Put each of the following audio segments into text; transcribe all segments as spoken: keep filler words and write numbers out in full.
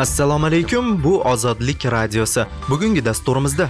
Assalomu alaykum, bu Ozodlik radiosi. Bugungi dasturimizda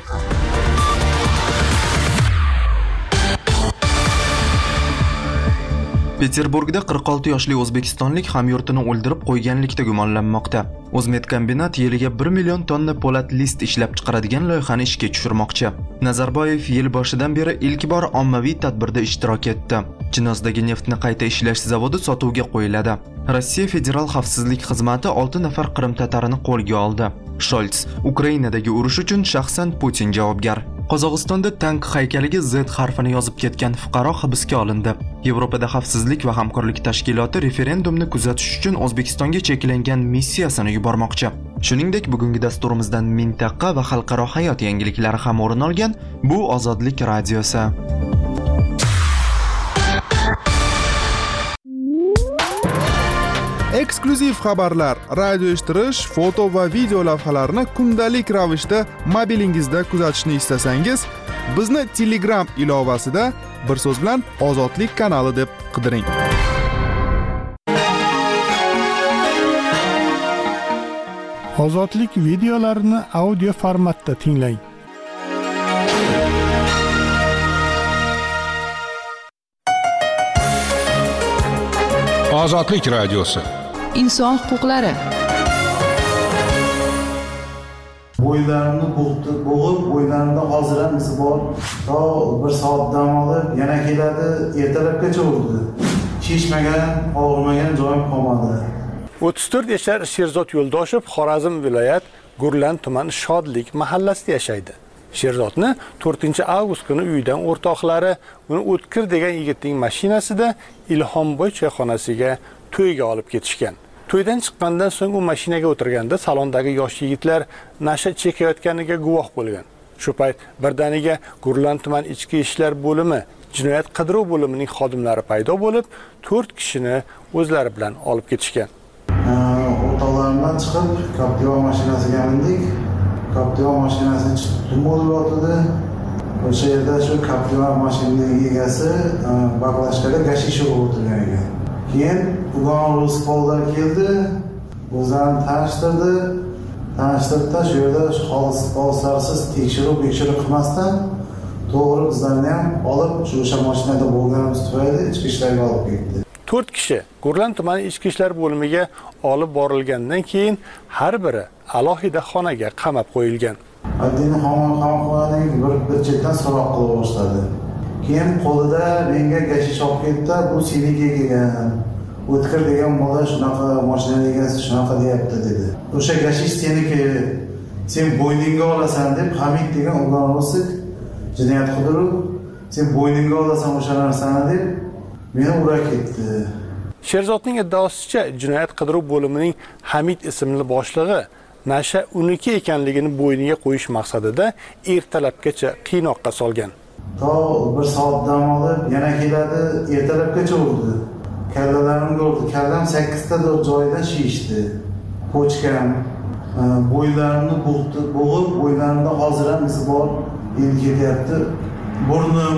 Peterburgda qirq olti yoshli o'zbekistonlik hamyurtini o'ldirib qo'yganlikda gumonlanmoqda. O'zmedkombinat yiliga bir million tonna po'lat list ishlab chiqaradigan loyihani ishga tushirmoqchi. Nazarboyev yil boshidan beri ilk bor ommaviy tadbirda ishtirok etdi. Chinozdagi neftni qayta ishlash zavodi sotuvga qo'yiladi. Rossiya Federal xavfsizlik xizmati olti nafar Qrim tatarini qo'lga oldi. Sholts Ukrainadagi urush uchun shaxsan Putin javobgar. Qozog'istonda tank haykaliga Z harfini yozib ketgan fuqaro hibsga olindi. Yevropada xavfsizlik va hamkorlik tashkiloti referendumni kuzatish uchun O'zbekistonga cheklangan missiyasini yubormoqchi. Shuningdek, bugungi dasturimizdan mintaqa va xalqaro hayot yangiliklari ham o'rin olgan. Bu Ozodlik radiosi. Eksklyuziv xabarlar, radio eshittirish, foto va video lavhalarni kundalik ravishda mobilingizda kuzatishni istasangiz, bizni Telegram ilovasida bir so'z bilan Ozodlik kanali deb qidiring. Ozodlik videolarini audio formatda tinglang. Ozodlik radiosi. İnson huquqlari. Bo'ylarimni bo'g'ib, bo'ylarimda hozir ham isi bor. To bir soat dam olib, yana keladi, ertalabgacha urdi. Shishmagan, og'rimagan joyim qolmadi. o'ttiz to'rt yashar Sherzod Yo'ldoshev Xorazm viloyat Gurlan tuman Shodlik mahallasida yashaydi. Sherzodni to'rtinchi avgust kuni uyidan o'rtoqlari uni O'tkir degan yigitning mashinasida Ilhomboy choyxonasiga to'yga olib ketishgan. To'ydan chiqqandan so'ng u mashinaga o'tirganda salondagi yosh yigitlar nasha chekayotganiga guvoh bo'lgan. Shu payt birdaniga Gurlan tuman ichki ishlar bo'limi, jinoyat qidiruv bo'limining xodimlari paydo bo'lib, to'rt kishini o'zlari bilan olib ketishgan. O'rtoqlarimdan chiqib, Captiva mashinasiga mindik. Captiva mashinasi tutun bo'lib yotdi. O'sha yerda shu Captiva mashinasining egasi baklashkaga gashish urib o'tirgan ekan. Keyin Ugon rus qo'lda keldi, o'zlarini tanishtirdi. Tanishtirdi, shu yerda xolislarsiz tekshiruv tekshiruv qilmasdan to'g'ri bizlarni ham olib, shu o'sha mashinada bo'lganimiz tufayli ichki ishlarga olib ketdi. to'rt kishi Gurlan tumani ichki ishlar bo'limiga olib borilgandan keyin har biri alohida xonaga qamab qo'yilgan. Addini qamoqxonaning bir bir chetdan so'roq qila boshladi. Keyin qo'lida menga gashish olib ketdi, bu seniki kelgan. O'tkir degan bola shunaqa mashina egasi shunaqa deyapti dedi. O'sha gashish seniki, sen bo'yningga olasan deb Hamid degan o'g'lon o'sib jinoyat qidiruv, sen bo'yningga olasan o'sha narsani deb meni ura ketdi. Sherzodning iddaosicha jinoyat qidiruv bo'limining Hamid ismli boshlig'i nasha uniki ekanligini bo'yniga qo'yish maqsadida ertalabgacha qiynoqqa solgan. To bir soat dam olib, yana keladi, ertalabgacha urdi. Kallalarimga urdi. Kallam sakkizta joydan shishdi. Pochkam, bo'ylarimni bo'g'ib, bo'ylarimda hozir ham isi bor, endi ketyapti. Burnim,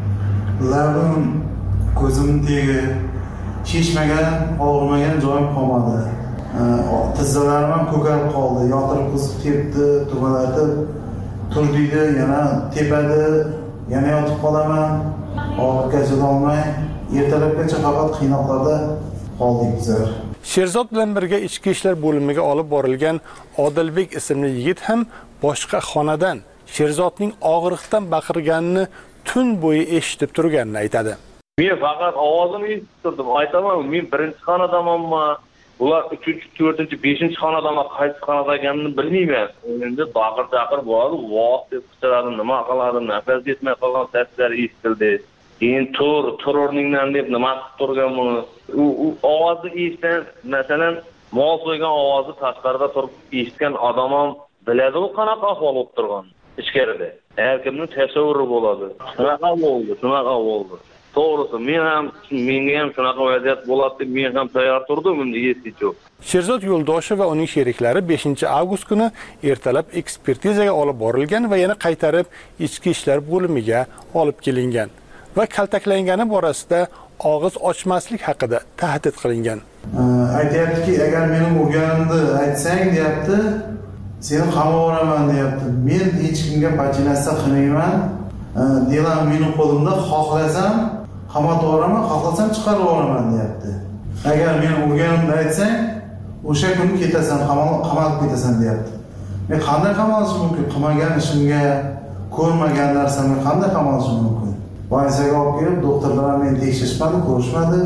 labim, ko'zimning tegi shishmagan, og'rimagan joyim qolmadi. Tizzalarim ham ko'karib qoldi, yotirib qizib tepdi, tumalatib turdiydi, yana tepadi, yana yotib qolaman. Og'irgacha olmay, ertalabgacha faqat qiynoqlarda qoldik bizlar. Sherzod bilan birga ichki ishlar bo'limiga olib borilgan Odilbek ismli yigit ham boshqa xonadan Sherzodning og'riqdan baqirganini tun bo'yi eshitib turganini aytadi. Men faqat ovozini eshitib turdim. Aytaman, men birinchi xonadamanmi, ular uchinchi, to'rtinchi, beshinchi xonadama qaysi xonada ekanini bilmayman. Endi baqir-chaqir bo'ldi, voq deb qichiradi, nima qiladi, nafas yetmay qolgan seslar eshitildi. Keyin tur, tur o'rningdan deb nima qilib turgan buni. U ovozni eshitgan, masalan, mol so'ygan ovozni tashqarida turib eshitgan odam ham biladi u qanaqa ahvol bo'lib turgan ichkarida. Har kimning tasavvuri bo'ladi. Shunaqa bo'ldi, shunaqa bo'ldi. To'g'risi, men ham menga ham shunaqa vaziyat bo'ladi deb men ham tayyor turdim endi yesichu. Sherzod Yo'ldoshev va uning sheriklari beshinchi avgust kuni ertalab ekspertizaga olib borilgan va yana qaytarib ichki ishlar bo'limiga olib kelingan. Va kaltaklangani borasida og'iz ochmaslik haqida tahdid qilingan. Aytayaptiki, agar mening o'rganimni aytsang, deyapti, seni qamab yuboraman, deyapti. Men hech kimga pachinasa qilmayman. Delan mening qo'limda, xohlasam qamatib yuboraman, xohlasam chiqarib yuboraman, deyapti. Agar men o'rganimni aytsang, o'sha kuni ketasan, qamalib ketasan, deyapti. Men qanday qamalishim mumkin? Qilmagan ishimga, ko'rmagan narsamga qanday qamalishim mumkin? Больницаga olib kelib, doktorlar meni tekshirishmadi, ko'rishmadi.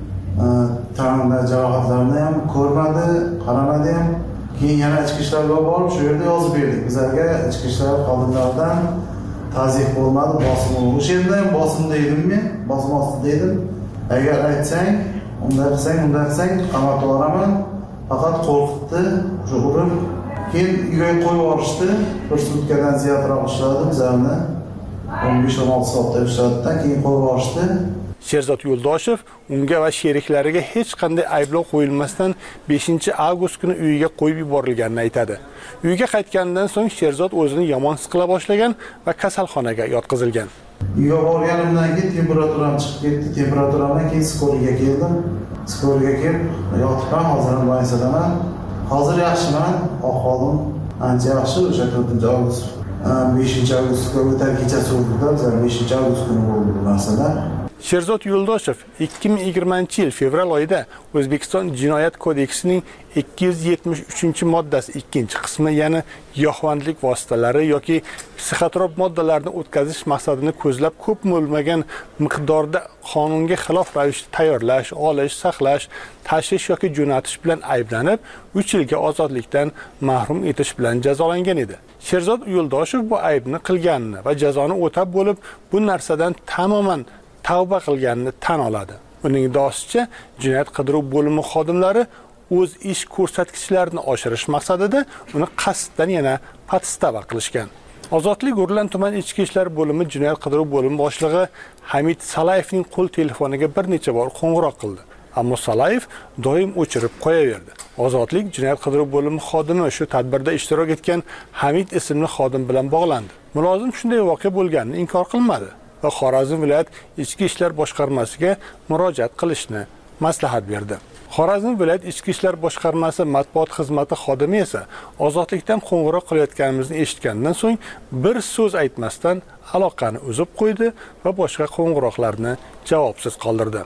Tanamda jarohatlarni ham ko'rmadi, qaramadi ham. Keyin yana ichki ishlarga borib, shu yerda yozib berdik. Bizlarga ichki ishlar xodimlaridan tazyiq bo'lmadi, bosim bo'ldi. O'sha yerda ham bosimda edim men, bosim ostida edim. Agar aytsang, unday qilsang, unday qilsang, qamatib yuboraman. Faqat qo'rqitdi, shu urib. Keyin uyga qo'yib yuborishdi. Bir sutkadan ziyodroq ishladi bizlarni. o'n besh o'n olti soatda ishlatdan keyin qo'yib yuborishdi. Sherzod Yo'ldoshev unga va sheriklariga hech qanday ayblov qo'yilmasdan beshinchi avgust kuni uyiga qo'yib yuborilganini aytadi. Uyga qaytganidan so'ng Sherzod o'zini yomon his qila boshlagan va kasalxonaga yotqizilgan. Uyga borganimdan keyin temperaturam chiqib ketdi. Temperaturamdan keyin skoriga keldim. Skoriga kelib yotibman, hozir bolnitsadaman. Hozir yaxshiman, ahvolim ancha yaxshi. O'sha to'rtinchi avgust beshinchi avgustga o'tar kechasi o'tdi. beshinchi avgust kuni bo'ldi bu narsalar. Sherzod Yo'ldoshev ikki ming yigirmanchi yil fevral oyida O'zbekiston Jinoyat kodeksining ikki yuz yetmish uchinchi moddasi ikkinchi qismi, ya'ni giyohvandlik vositalari yoki psixotrop moddalarni o'tkazish maqsadini ko'zlab ko'p bo'lmagan miqdorda qonunga xilof ravishda tayyorlash, olish, saqlash, tashish yoki jo'natish bilan ayblanib, uch yilga ozodlikdan mahrum etish bilan jazolangan edi. Sherzod Yo'ldoshev bu aybni qilganini va jazoni o'tab bo'lib, bu narsadan tamoman tavba qilganini tan oladi. Uning iddaosicha, jinoyat qidiruv bo'limi xodimlari o'z ish ko'rsatkichlarini oshirish maqsadida uni qasddan yana podstava qilishgan. Ozodlik Gurlan tuman ichki ishlar bo'limi jinoyat qidiruv bo'limi boshlig'i Hamid Salayevning qo'l telefoniga bir necha bor qo'ng'iroq qildi. Ammo Salayev doim o'chirib qo'yaverdi. Ozodlik jinoyat qidiruv bo'limi xodimi shu tadbirda ishtirok etgan Hamid ismli xodim bilan bog'landi. Mulozim shunday voqea bo'lganini inkor qilmadi va Xorazm viloyat ichki ishlar boshqarmasiga murojaat qilishni maslahat berdi. Xorazm viloyat ichki ishlar boshqarmasi matbuot xizmati xodimi esa ozodlikdan qo'ng'iroq qilayotganimizni eshitgandan so'ng bir so'z aytmasdan aloqani uzib qo'ydi va boshqa qo'ng'iroqlarni javobsiz qoldirdi.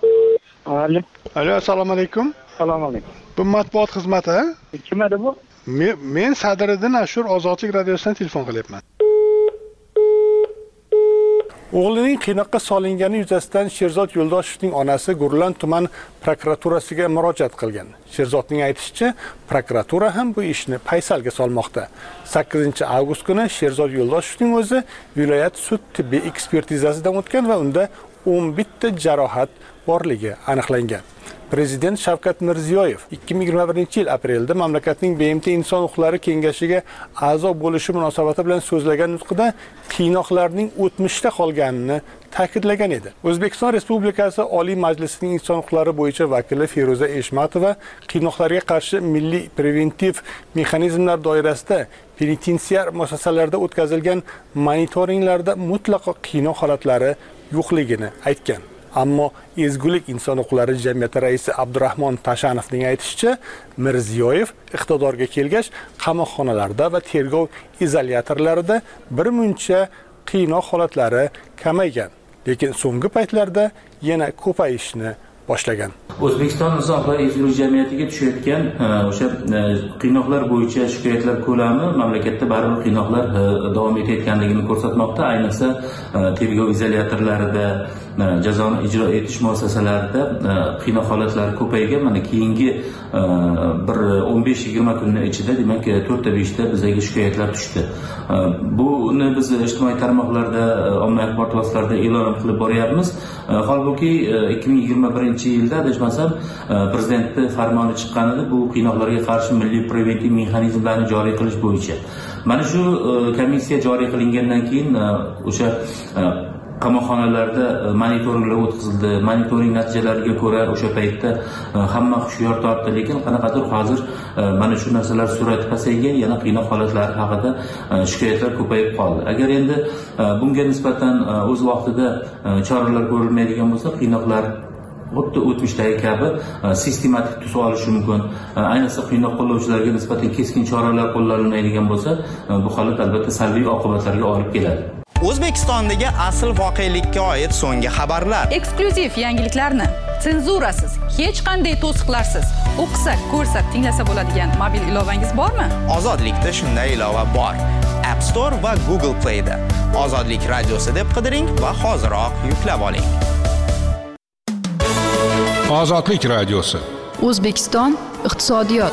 Alo. Alo, assalomu alaykum. Assalomu alaykum. Bu matbuot xizmati, ha? Kim edi bu? Men, men Sadiriddin Ashur Ozodlik radiosidan telefon qilyapman. O'g'lining qiynoqqa solingani yuzasidan Sherzod Yo'ldoshevning onasi Gurlan tuman prokuraturasiga murojaat qilgan. Sherzodning aytishicha, prokuratura ham bu ishni paysalga solmoqda. sakkizinchi avgust kuni Sherzod Yo'ldoshevning o'zi viloyat sud tibbiy ekspertizasidan o'tgan va unda o'n bitta jarohat borligi aniqlangan. Prezident Shavkat Mirziyoyev ikki ming yigirma birinchi yil aprelda mamlakatning B M T Inson huquqlari kengashiga a'zo bo'lishi munosabati bilan so'zlagan nutqida qiynoqlarning o'tmishda qolganini ta'kidlagan edi. O'zbekiston Respublikasi Oliy Majlisining Inson huquqlari bo'yicha vakili Feruza Eshmatova qiynoqlarga qarshi milliy preventiv mexanizmlar doirasida penitensiar muassasalarda o'tkazilgan monitoringlarda mutlaqo qiynoq holatlari yo'qligini aytgan. Ammo Ezgulik inson huquqlari jamiyati raisi Abdurahmon Tashanovning aytishicha, Mirziyoyev iqtidorga kelgach, qamoqxonalarda va tergov izolyatorlarida bir muncha qiynoq holatlari kamaygan, lekin so'nggi paytlarda yana ko'payishni boshlagan. O'zbekiston inson huquqlari ezgulik jamiyatiga tushayotgan o'sha qiynoqlar bo'yicha shikoyatlar ko'lami mamlakatda baribir qiynoqlar davom etayotganligini ko'rsatmoqda. Ayniqsa tergov izolyatorlarida, jazoni ijro etish muassasalarida qiynoq holatlari ko'paygan. Mana keyingi bir o'n besh yigirma kunning ichida, demak, to'rtta beshta bizga shikoyatlar tushdi. Buni biz ijtimoiy tarmoqlarda, ommaviy axborot vositalarida e'lon qilib boryapmiz. Holbuki ikki ming yigirma birinchi yilda adashmasam prezidentning farmoni chiqqan edi, bu qiynoqlarga qarshi milliy preventiv mexanizmlarni joriy qilish bo'yicha. Mana shu komissiya joriy qilingandan keyin o'sha qamoqxonalarda monitoringlar o'tkazildi. Monitoring natijalariga ko'ra o'sha paytda hamma hushyor tortdi, lekin qanaqadir hozir mana shu narsalar sur'ati pasaygan, yana qiynoq holatlari haqida shikoyatlar ko'payib qoldi. Agar endi bunga nisbatan o'z vaqtida choralar ko'rilmaydigan bo'lsa, qiynoqlar xuddi o'tmishdagi kabi sistematik tus olishi mumkin. Ayniqsa qiynoq qo'llovchilarga nisbatan keskin choralar qo'llanilmaydigan bo'lsa, bu holat albatta salbiy oqibatlarga olib keladi. O'zbekistondagi asl voqelikka oid so'nggi xabarlar. Eksklyuziv yangiliklarni senzurasiz, hech qanday to'siqlarsiz o'qisa, ko'rsa, tinglasa bo'ladigan mobil ilovangiz bormi? Ozodlikda shunday ilova bor. App Store va Google Play da. Ozodlik radiosi deb qidiring va hoziroq yuklab oling. Ozodlik radiosi. O'zbekiston iqtisodiyot.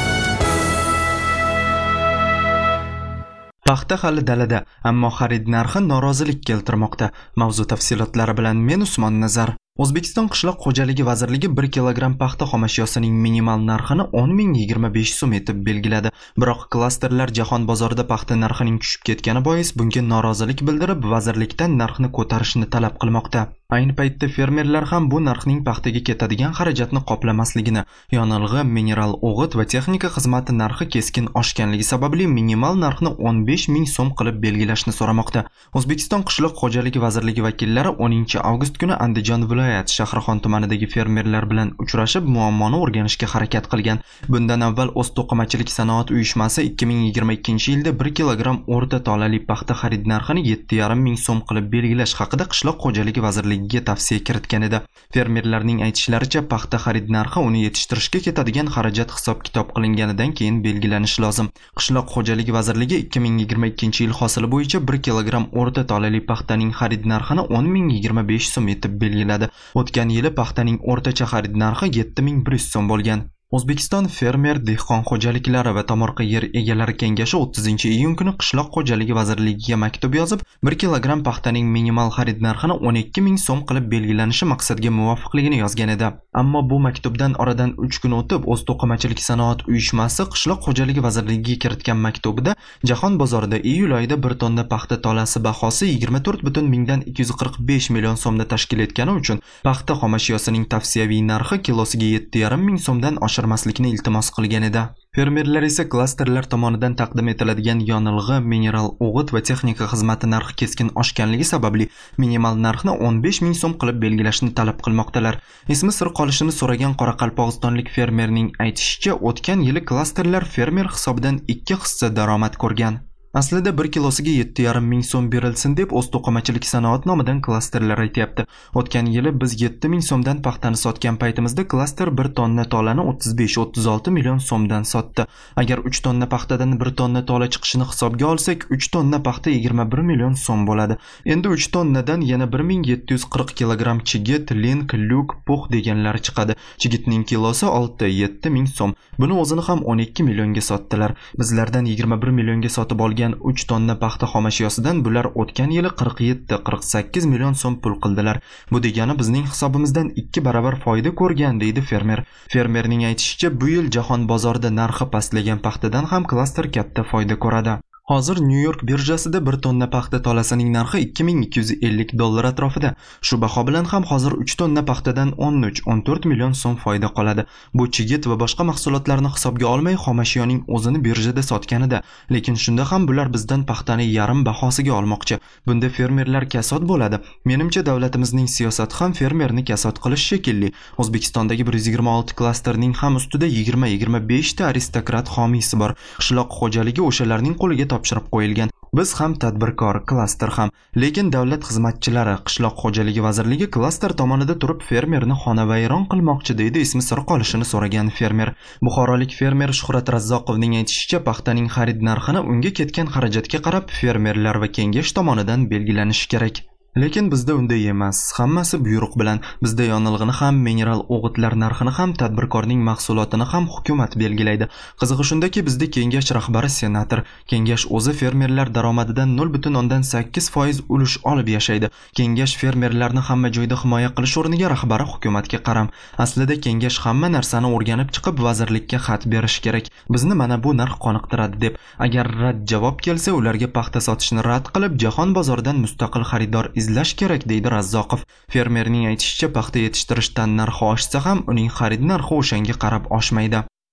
Paxta hali dalada, ammo xarid narxi norozilik keltirmoqda. Mavzu tafsilotlari bilan men Usmon Nazar. O'zbekiston qishloq xo'jaligi vazirligi bir kilogramm paxta xomashyosining minimal narxini o'n ming yigirma besh so'm etib belgiladi. Biroq klasterlar jahon bozorida paxta narxining tushib ketgani bois bunga norozilik bildirib, vazirlikdan narxni ko'tarishni talab qilmoqda. Ayni paytda fermerlar ham bu narxning paxtaga ketadigan xarajatni qoplamasligini, yonilg'i, mineral o'g'it va texnika xizmati narxi keskin oshganligi sababli minimal narxni o'n besh ming so'm qilib belgilashni so'ramoqda. O'zbekiston qishloq xo'jaligi vazirligi vakillari o'ninchi avgust kuni Andijon viloyat Shahrixon tumanidagi fermerlar bilan uchrashib, muammoni o'rganishga harakat qilgan. Bundan avval O'zto'qimachilik sanoat uyushmasi ikki ming yigirma ikkinchi yilda bir kilogramm o'rta tolali paxta xarid narxini yetti yarim ming so'm qilib belgilash haqida qishloq xo'jaligi vazirligiga tavsiya kiritgan edi. Fermerlarning aytishlaricha, paxta xarid narxi uni yetishtirishga ketadigan xarajat hisob-kitob qilinganidan keyin belgilanishi lozim. Qishloq xo'jaligi vazirligi ikki ming yigirma ikkinchi yil hosili bo'yicha bir kilogramm o'rta tolali paxtaning xarid narxini o'n ming yigirma besh so'm etib belgiladi. O'tgan yili paxtaning o'rtacha xarid narxi yetti ming bir yuz so'm bo'lgan. O'zbekiston fermer dehqon xo'jaliklari va tomorqa yer egalari kengashi o'ttizinchi iyun kuni qishloq xo'jaligi vazirligiga maktub yozib, bir kilogramm paxtaning minimal xarid narxini o'n ikki ming so'm qilib belgilanishi maqsadga muvofiqligini yozgan edi. Ammo bu maktubdan oradan uch kun o'tib, O'zto'qimachilik sanoat uyushmasi qishloq xo'jaligi vazirligiga kiritgan maktubida jahon bozorida iyul oyida bir tonna paxta tolasi bahosi yigirma to'rt butun mingdan ikki yuz qirq besh million so'mda tashkil etgani uchun paxta xomashyosining tavsiyaviy narxi kilosiga yetti yarim ming so'mdan oshirmaslikni iltimos qilgan edi. Fermerlar esa klasterlar tomonidan taqdim etiladigan yonilg'i, mineral o'g'it va texnika xizmati narxi keskin oshganligi sababli minimal narxni o'n besh ming so'm qilib belgilashni talab qilmoqdalar. Ismi sir qolishini so'ragan qoraqalpog'istonlik fermerning aytishicha, o'tgan yili klasterlar fermer hisobidan ikki hissa daromad ko'rgan. Aslida bir kilosiga yetti yarim ming so'm berilsin deb O'zto'qimachilik sanoat nomidan klasterlar aytayapti. O'tgan yili biz yetti ming so'mdan paxtani sotgan paytimizda klaster bir tonna tolani o'ttiz besh o'ttiz olti million so'mdan sotdi. Agar uch tonna paxtadan bir tonna tola chiqishini hisobga olsak, uch tonna paxta yigirma bir million so'm bo'ladi. Endi uch tonnadan yana bir ming yetti yuz qirq kilogramm chigit, link, lyuk, pux deganlari chiqadi. Chigitning kilosi olti yetti ming so'm. Buni o'zini ham o'n ikki millionga sotdilar. Bizlardan yigirma bir millionga sotib olgan uch tonna paxta xomashyosidan bular o'tgan yili qirq yetti qirq sakkiz million so'm pul qildilar. Bu degani bizning hisobimizdan ikki barobar foyda ko'rgan, deydi fermer. Fermerning aytishicha, bu yil jahon bozorida narxi pastlagan paxtadan ham klaster katta foyda ko'radi. Hozir New York birjasida bir tonna paxta tolasining narxi ikki ming ikki yuz ellik dollar atrofida. Shu baho bilan ham hozir uch tonna paxtadan o'n uch o'n to'rt million so'm foyda qoladi. Bu chigit va boshqa mahsulotlarni hisobga olmay xomashyoning o'zini birjada sotganida, lekin shunda ham bular bizdan paxtani yarim bahosiga olmoqchi. Bunda fermerlar kasod bo'ladi. Menimcha davlatimizning siyosati ham fermerni kasod qilish shekilli. O'zbekistondagi bir yuz yigirma olti klasterning ham ustida yigirma yigirma besh ta aristokrat homiysi bor. Qishloq xo'jaligi o'shalarning qo'liga topshirib qo'yilgan. Biz ham tadbirkor, klaster ham. Lekin davlat xizmatchilari, qishloq xo'jaligi vazirligi klaster tomonida turib fermerni xonavayron qilmoqchi, deydi ismi sir qolishini so'ragan fermer. Buxorolik fermer Shuhrat Razzoqovning aytishicha, paxtaning xarid narxini unga ketgan xarajatga qarab fermerlar va kengash tomonidan belgilanishi kerak. Lekin bizda unday emas. Hammasi buyruq bilan. Bizda yonilg'ini ham, mineral o'g'itlar narxini ham, tadbirkorning mahsulotini ham hukumat belgilaydi. Qizig'i shundaki, bizda kengash rahbari senator. Kengash o'zi fermerlar daromadidan nol butun o'ndan sakkiz foiz ulush olib yashaydi. Kengash fermerlarni hamma joyda himoya qilish o'rniga rahbari hukumatga qaram. Aslida kengash hamma narsani o'rganib chiqib vazirlikka xat berish kerak. Bizni mana bu narx qoniqtiradi deb. Agar rad javob kelsa, ularga paxta sotishni rad qilib, jahon bozoridan mustaqil xaridor izlash kerak, deydi Razzoqov. Fermerning aytishicha, paxta yetishtirishdan narxi oshsa ham uning xarid narxi o'shanga qarab oshmaydi.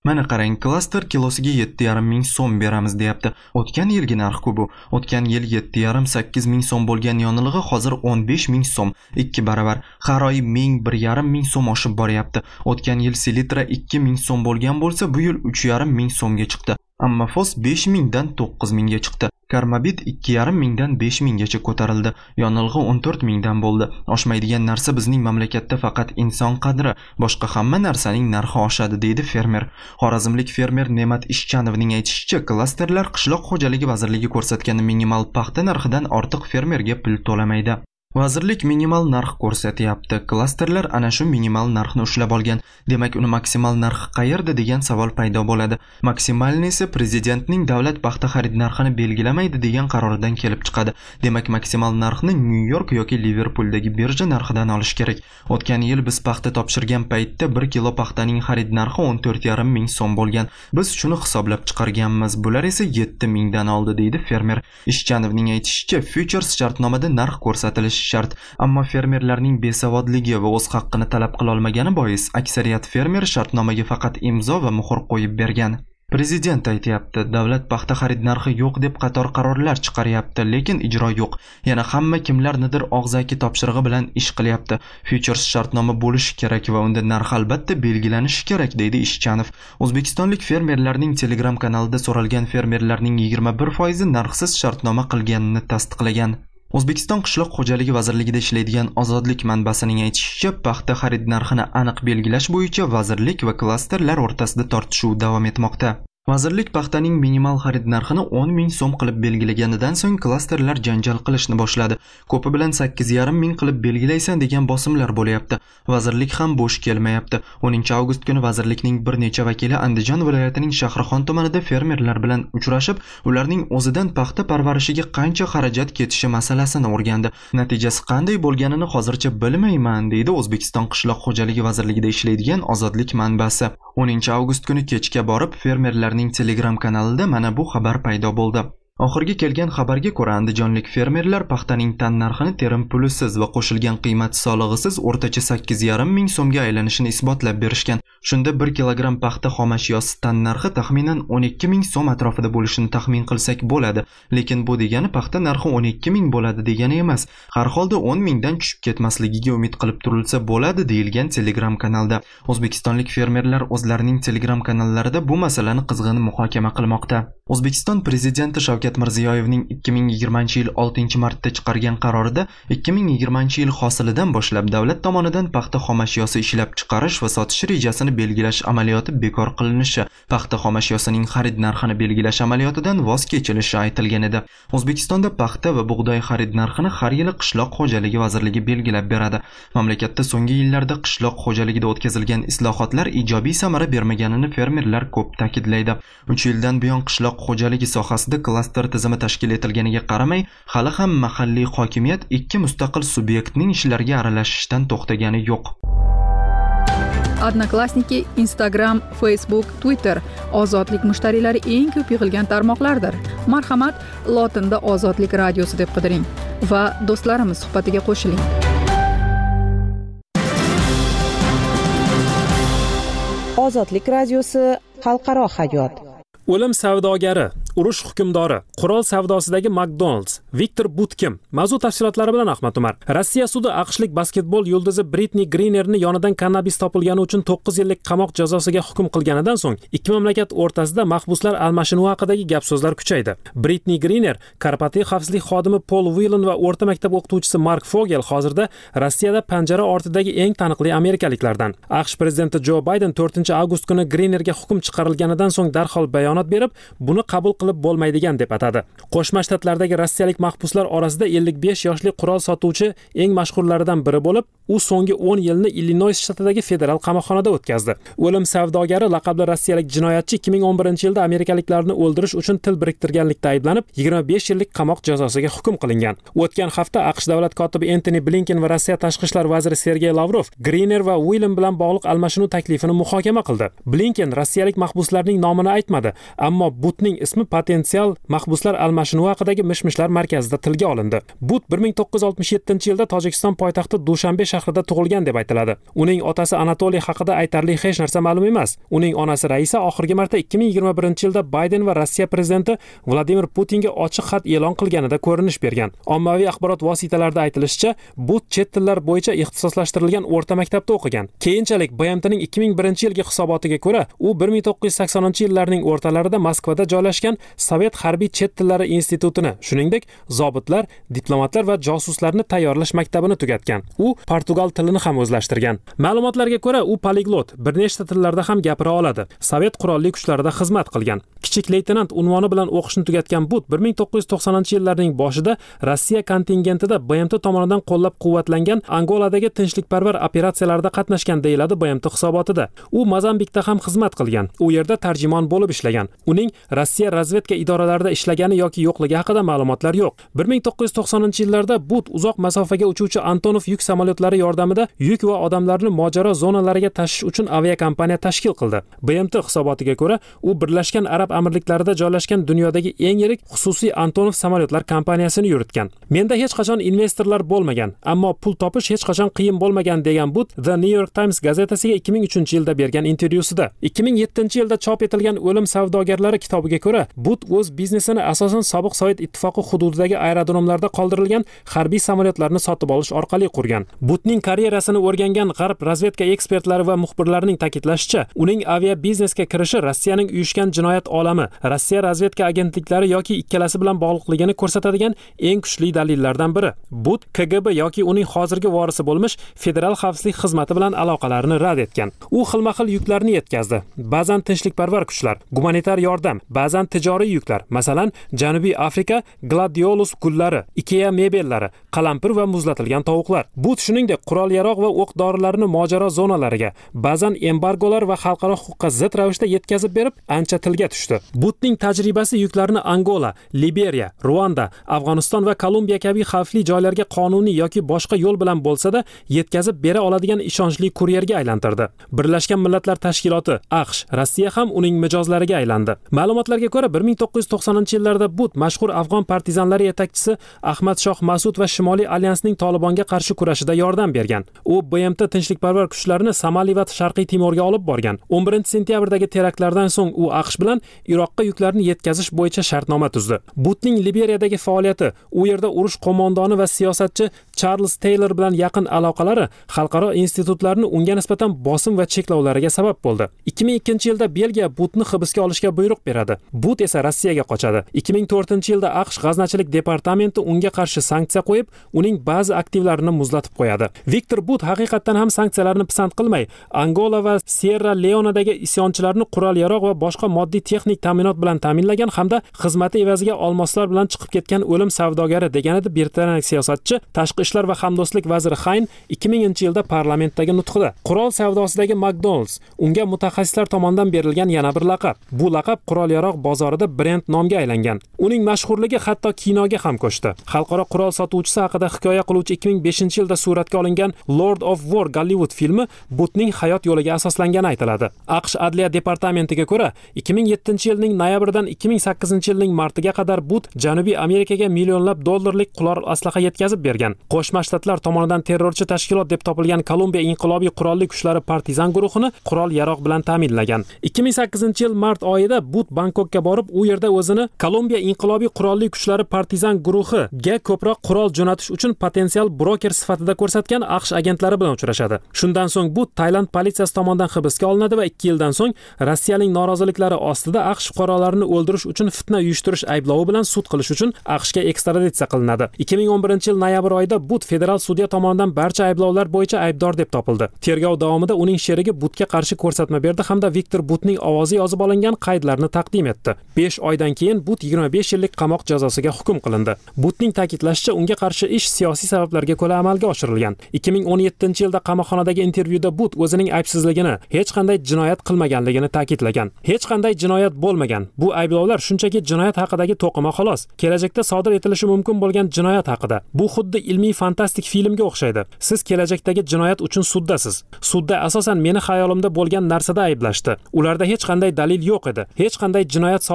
Mana qarang, klaster kilosiga yetti yarim ming so'm beramiz deyapti. O'tgan yilgi narx-ku bu. O'tgan yil yetti yarim sakkiz ming so'm bo'lgan yonilg'i hozir o'n besh ming so'm, ikki baravar. Har oy ming bir yarim ming so'm oshib boryapti. O'tgan yil selitra ikki ming so'm bo'lgan bo'lsa, bu yil uch yarim ming so'mga chiqdi. Ammo fos besh mingdan to'qqiz mingga chiqdi. Karmabit ikki yarim mingdan besh minggacha ko'tarildi. Yonilg'i o'n to'rt mingdan bo'ldi. Oshmaydigan narsa bizning mamlakatda faqat inson qadri, boshqa hamma narsaning narxi oshadi, deydi fermer. Xorazmlik fermer Ne'mat Ishchanovning aytishicha, klasterlar qishloq xo'jaligi vazirligi ko'rsatgan minimal paxta narxidan ortiq fermerga pul to'lamaydi. Vazirlik minimal narx ko'rsatyapti. Klasterlar ana shu minimal narxni ushlab olgan. Demak, uni maksimal narxi qayerda degan savol paydo bo'ladi. Maksimalni esa prezidentning davlat paxta xarid narxini belgilamaydi degan qaroridan kelib chiqadi. Demak, maksimal narxni Nyu-York yoki Liverpuldagi birja narxidan olish kerak. O'tgan yil biz paxta topshirgan paytda bir kilo paxtaning xarid narxi o'n to'rt yarim ming so'm bo'lgan. Biz shuni hisoblab chiqarganmiz. Bular esa yetti mingdan oldi, deydi fermer. Ishchanovning aytishicha, futures shartnomada narx ko'rsatilishi shart, ammo fermerlarning besavodligi va o'z haqqini talab qila olmagani bois aksariyat fermer shartnomaga faqat imzo va muhr qo'yib bergan. Prezident aytayapti, davlat paxta xarid narxi yo'q deb qator qarorlar chiqaryapti, lekin ijro yo'q. Yana hamma kimlarnidir og'zaki topshirig'i bilan ish qilyapti. Futures shartnoma bo'lishi kerak va unda narx albatta belgilanishi kerak, deydi Ishchanov. O'zbekistonlik fermerlarning Telegram kanalida so'ralgan fermerlarning yigirma bir foizi narxsiz shartnoma qilganini tasdiqlagan. O'zbekiston qishloq xo'jaligi vazirligida ishlaydigan Ozodlik manbasining aytishicha, paxta xarid narxini aniq belgilash bo'yicha vazirlik va klasterlar o'rtasida tortishuv davom etmoqda. Vazirlik paxtaning minimal xarid narxini o'n ming so'm qilib belgilaganidan so'ng klasterlar janjal qilishni boshladi. Ko'pi bilan sakkiz yarim ming qilib belgilaysan degan bosimlar bo'lyapti. Vazirlik ham bo'sh kelmayapti. o'ninchi avgust kuni vazirlikning bir necha vakili Andijon viloyatining Shahrixon tumanida fermerlar bilan uchrashib, ularning o'zidan paxta parvarishiga qancha xarajat ketishi masalasini o'rgandi. Natijasi qanday bo'lganini hozircha bilmayman, deydi O'zbekiston qishloq xo'jaligi vazirligida ishlaydigan Ozodlik manbasi. o'ninchi avgust kuni kechga borib fermerlar Telegram kanalida mana bu xabar paydo bo'ldi. Oxirgi kelgan xabarga ko'ra, andijonlik fermerlar paxtaning tan narxini terim pulisiz va qo'shilgan qiymat solig'isiz o'rtacha sakkiz yarim ming so'mga aylanishini isbotlab berishgan. Shunda bir kilogramm paxta xomashyosi tan narxi taxminan o'n ikki ming so'm atrofida bo'lishini taxmin qilsak bo'ladi. Lekin bu degani paxta narxi o'n ikki ming bo'ladi degani emas. Har holda o'n mingdan tushib ketmasligiga umid qilib turilsa bo'ladi, deyilgan Telegram kanalda. O'zbekistonlik fermerlar o'zlarining Telegram kanallarida bu masalani qizg'in muhokama qilmoqda. O'zbekiston prezidenti Shavkat Mirziyoyevning ikki ming yigirmanchi yil oltinchi martda chiqargan qarorida ikki ming yigirmanchi yil hosilidan boshlab davlat tomonidan paxta xomashyosi ishlab chiqarish va sotish rejasini belgilash amaliyoti bekor qilinishi, paxta xomashyosining xarid narxini belgilash amaliyotidan voz kechilishi aytilgan edi. O'zbekistonda paxta va bug'doy xarid narxini har yili qishloq xo'jaligi vazirligi belgilab beradi. Mamlakatda so'nggi yillarda qishloq xo'jaligida o'tkazilgan islohotlar ijobiy samara bermaganini fermerlar ko'p ta'kidlaydi. uch yildan buyon qishloq xo'jaligi sohasida klaster tizimi tashkil etilganiga qaramay, hali ham mahalliy hokimiyat ikki mustaqil subyektning ishlariga aralashishdan to'xtagani yo'q. Odnoklassniki, Instagram, Facebook, Twitter ozodlik mushtariylari eng ko'p yig'ilgan tarmoqlardir. Marhamat, lotinda Ozodlik radiosi deb qidiring va do'stlarimiz suhbatiga qo'shiling. Ozodlik radiosi xalqaro hayot. O'lim savdogari, urush hukmdori, qurol savdosidagi McDonald's, Viktor Butkin. Mavzu tafsilotlari bilan Ahmad Umar. Rossiya sudi aqshlik basketbol yulduzi Britni Grinerni yonidan kannabis topilgani uchun to'qqiz yillik qamoq jazosiga hukm qilganidan so'ng ikki mamlakat o'rtasida mahbuslar almashinuvi haqidagi gap-so'zlar kuchaydi. Britni Griner, korporativ xavfsizlik xodimi Paul Whelan va o'rta maktab o'qituvchisi Mark Fogel hozirda Rossiyada panjara ortidagi eng taniqli amerikaliklardan. AQSh prezidenti Joe Biden to'rtinchi avgust kuni Grinerga hukm chiqarilganidan so'ng darhol bayonot berib, buni qabul qilib bo'lmaydigan deb atadi. Qo'shma Shtatlardagi rossiyalik mahbuslar orasida ellik besh yoshli qurol sotuvchi eng mashhurlaridan biri bo'lib, u so'nggi o'n yilni Illinois shtatidagi federal qamoqxonada o'tkazdi. O'lim savdogari laqabli rossiyalik jinoyatchi ikki ming o'n birinchi yilda amerikaliklarni o'ldirish uchun til biriktirganlikda ayblanib, yigirma besh yillik qamoq jazosiga hukm qilingan. O'tgan hafta AQSh davlat kotibi Antony Blinken va Rossiya tashqi ishlar vaziri Sergey Lavrov Griner va Whelan bilan bog'liq almashinuv taklifini muhokama qildi. Blinken rossiyalik mahbuslarning nomini aytmadi, ammo Butning ismi potensial mahbuslar almashinuvi haqidagi mish-mishlar markazida tilga olindi. But bir ming to'qqiz yuz oltmish yettinchi yilda Tojikiston poytaxti Dushanbe shahrida tug'ilgan deb aytiladi. Uning otasi Anatoliy haqida aytarli hech narsa ma'lum emas. Uning onasi Raisa oxirgi marta ikki ming yigirma birinchi yilda Bayden va Rossiya prezidenti Vladimir Putinga ochiq xat e'lon qilganida ko'rinish bergan. Ommaviy axborot vositalarida aytilishicha, But chet tillar bo'yicha ixtisoslashtirilgan o'rta maktabda o'qigan. Keyinchalik B M T'ning ikki ming birinchi yilgi hisobotiga ko'ra, u bir ming to'qqiz yuz saksoninchi yillarning o'rtalarida Moskvada joylashgan Sovet harbiy chet tillari institutini, shuningdek, zobitlar, diplomatlar va josuslarni tayyorlash maktabini tugatgan. U portugal tilini ham o'zlashtirgan. Ma'lumotlarga ko'ra, u poliglot, bir nechta tillarda ham gapira oladi. Sovet qurolli kuchlarida xizmat qilgan. Kichik leytenant unvoni bilan o'qishni tugatgan But bir ming to'qqiz yuz to'qsoninchi yillarning boshida Rossiya kontingentida B M T tomonidan qo'llab-quvvatlangan Angoladagi tinchlikparvar operatsiyalarda qatnashgan deyiladi B M T hisobotida. U Mozambikda ham xizmat qilgan. U yerda tarjimon bo'lib ishlagan. Uning Rossiya razvedka idoralarida ishlagani yoki yo'qligi haqida ma'lumotlar yo'q. bir ming to'qqiz yuz to'qsoninchi yillarda But uzoq masofaga uchuvchi Antonov yuk samolyotlari yordamida yuk va odamlarni mojaro zonalariga tashish uchun aviakompaniya tashkil qildi. B M T hisobotiga ko'ra, u Birlashgan Arab Amirliklarida joylashgan dunyodagi eng yirik xususiy Antonov samolyotlar kompaniyasini yuritgan. Menda hech qachon investorlar bo'lmagan, ammo pul topish hech qachon qiyin bo'lmagan degan But The New York Times gazetasiga ikki ming uchinchi yilda bergan intervyusida. ikki ming yettinchi yilda chop etilgan O'lim savdogarlari kitobiga ko'ra, But o'z biznesini asosan sobiq Sovet ittifoqi hududidagi aerodromlarda qoldirilgan harbiy samolyotlarni sotib olish orqali qurgan. Butning karyerasini o'rgangan G'arb razvedka ekspertlari va muxbirlarining ta'kidlashicha, uning avia biznesga kirishi Rossiyaning uyushgan jinoyat olami, Rossiya razvedka agentliklari yoki ikkalasi bilan bog'liqligini ko'rsatadigan eng kuchli dalillardan biri. But K G B yoki uning hozirgi vorisi bo'lmish Federal xavfsizlik xizmati bilan aloqalarini rad etgan. U xilma-xil yuklarni yetkazdi. Ba'zan tinchlikparvar kuchlar, gumanitar yordam, ba'zan tijoriy yuklar, masalan, Janubiy Afrika gladiolus gullari, Ikea mebellari, qalampir va muzlatilgan tovuqlar. But shuningdek qurol-yarog' va o'q-dorilarni mojaro zonalariga, ba'zan embargolar va xalqaro huquqqa zid ravishda yetkazib berib, ancha tilga tushdi. Butning tajribasi yuklarni Angola, Liberiya, Ruanda, Afg'oniston va Kolumbiya kabi xavfli joylarga qonuniy yoki boshqa yo'l bilan bo'lsa-da yetkazib bera oladigan ishonchli kuryerga aylantirdi. Birlashgan Millatlar Tashkiloti, AQSh, Rossiya ham uning mijozlariga aylandi. Ma'lumotlarga ko'ra, bir ming to'qqiz yuz to'qsoninchi yillarda But mashhur afg'on partizanlari yetakchisi Ahmad Shoh Mas'ud va Shimoliy alyansning Tolibonga qarshi kurashida yordam bergan. U B M T tinchlikparvar kuchlarini Somali va Sharqiy Timorga olib borgan. o'n birinchi sentyabrdagi teraktlardan so'ng u AQSh bilan Iroqqa yuklarni yetkazish bo'yicha shartnoma tuzdi. Butning Liberiyadagi faoliyati, u yerda urush qo'mondoni va siyosatchi Charles Taylor bilan yaqin aloqalari xalqaro institutlarni unga nisbatan bosim va cheklovlariga sabab bo'ldi. ikki ming ikkinchi yilda Belgiya Butni hibsga olishga buyruq beradi. But esa Rossiyaga qochadi. ikki ming to'rtinchi yilda AQSh g'aznachilik departamenti unga qarshi sanksiya qo'yib, uning ba'zi aktivlarini muzlatib qo'yadi. Viktor But haqiqatan ham sanksiyalarni pisand qilmay, Angola va Sierra Leonedagi isyonchilarni qurol-yarog' va boshqa moddiy texnik ta'minot bilan ta'minlagan hamda xizmati evaziga olmoslar bilan chiqib ketgan o'lim savdogari degan edi britaniyalik siyosatchi, tashqi ishlar va hamdo'stlik vaziri Hayn ikki minginchi yilda parlamentdagi nutqida. Qurol savdosidagi McDonald's unga mutaxassislar tomonidan berilgan yana bir laqab. Bu laqab qurol-yarog' bozorida brend nomga aylangan. Uning mashhurligi hatto kinoga ham ko'chdi. Xalqaro qurol sotuvchisi haqida hikoya qiluvchi ikki ming beshinchi yilda suratga olingan Lord of War Gollywood filmi Butning hayot yo'liga asoslangani aytiladi. AQSh Adliya departamentiga ko'ra, ikki ming yettinchi yilning noyabridan ikki ming sakkizinchi yilning martiga qadar But Janubiy Amerikaga millionlab dollarlik qurol aslaha yetkazib bergan. Qo'shma Shtatlar tomonidan terrorchi tashkilot deb topilgan Kolumbiya inqilobiy qurolli kuchlari partizan guruhini qurol-yarog' bilan ta'minlagan. ikki ming sakkizinchi yil mart oyida But Bangkokka borib, u yerda o'zini Kolumbiya inqilobiy qurolli kuchlari partizan guruhiga ko'proq qurol jo'natish uchun potensial broker sifatida ko'rsatgan AQSh agentlari bilan uchrashadi. Shundan so'ng But Tailand politsiyasi tomonidan hibsga olinadi va ikki yildan so'ng Rossiyaning noroziliklari ostida AQSh fuqarolarini o'ldirish uchun fitna uyushtirish ayblovi bilan sud qilish uchun AQShga ekstraditsiya qilinadi. ikki ming o'n birinchi yil noyabr oyida But federal sudya tomonidan barcha ayblovlar bo'yicha aybdor deb topildi. Tergov davomida uning sherigi Butga qarshi ko'rsatma berdi hamda Viktor Butning ovozi yozib olingan qaydlarni taqdim etdi. besh oydan keyin But yigirma besh yillik qamoq jazosiga hukm qilindi. Butning ta'kidlashicha, unga qarshi ish siyosiy sabablarga ko'ra amalga oshirilgan. ikki ming o'n yettinchi yilda qamoqxonadagi intervyuda But o'zining aybsizligini, hech qanday jinoyat qilmaganligini ta'kidlagan. Hech qanday jinoyat bo'lmagan. Bu ayblovlar shunchaki jinoyat haqidagi to'qima xolos. Kelajakda sodir etilishi mumkin bo'lgan jinoyat haqida. Bu xuddi ilmiy fantastik filmga o'xshaydi. Siz kelajakdagi jinoyat uchun suddasiz. Sudda asosan meni xayolimda bo'lgan narsada ayblashdi. Ularda hech qanday dalil yo'q edi. Hech qanday jinoyat sodir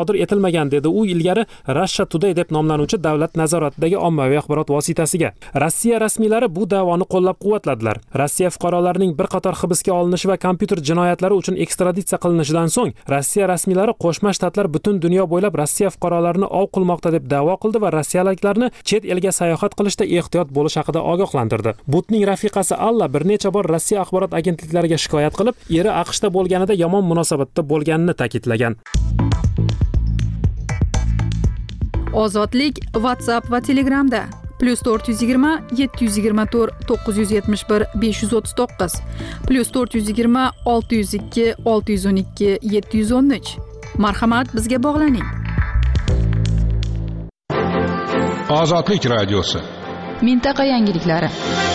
sodir etilmagan, dedi u ilgari Russia Today deb nomlanuvchi davlat nazoratidagi ommaviy axborot vositasiga. Rossiya rasmiylari bu da'voni qo'llab-quvvatladilar. Rossiya fuqarolarining bir qator hibsga olinishi va kompyuter jinoyatlari uchun ekstraditsiya qilinishidan so'ng Rossiya rasmiylari Qo'shma Shtatlar butun dunyo bo'ylab Rossiya fuqarolarini ov qilmoqda deb da'vo qildi va rossiyaliklarni chet elga sayohat qilishda ehtiyot bo'lish haqida ogohlantirdi. Butning rafiqasi Alla bir necha bor Rossiya axborot agentliklariga shikoyat qilib, eri AQShda bo'lganida yomon munosabatda bo'lganini ta'kidlagan. Ozodlik WhatsApp va Telegramda plus to'rt yuz yigirma yetti yuz yigirma to'rt to'qqiz yuz yetmish bir besh yuz o'ttiz to'qqiz plus to'rt yuz yigirma olti yuz ikki olti yuz o'n ikki yetti yuz o'n uch. Marhamat, bizga bog'laning. Ozodlik radiosi. Mintaqa yangiliklari.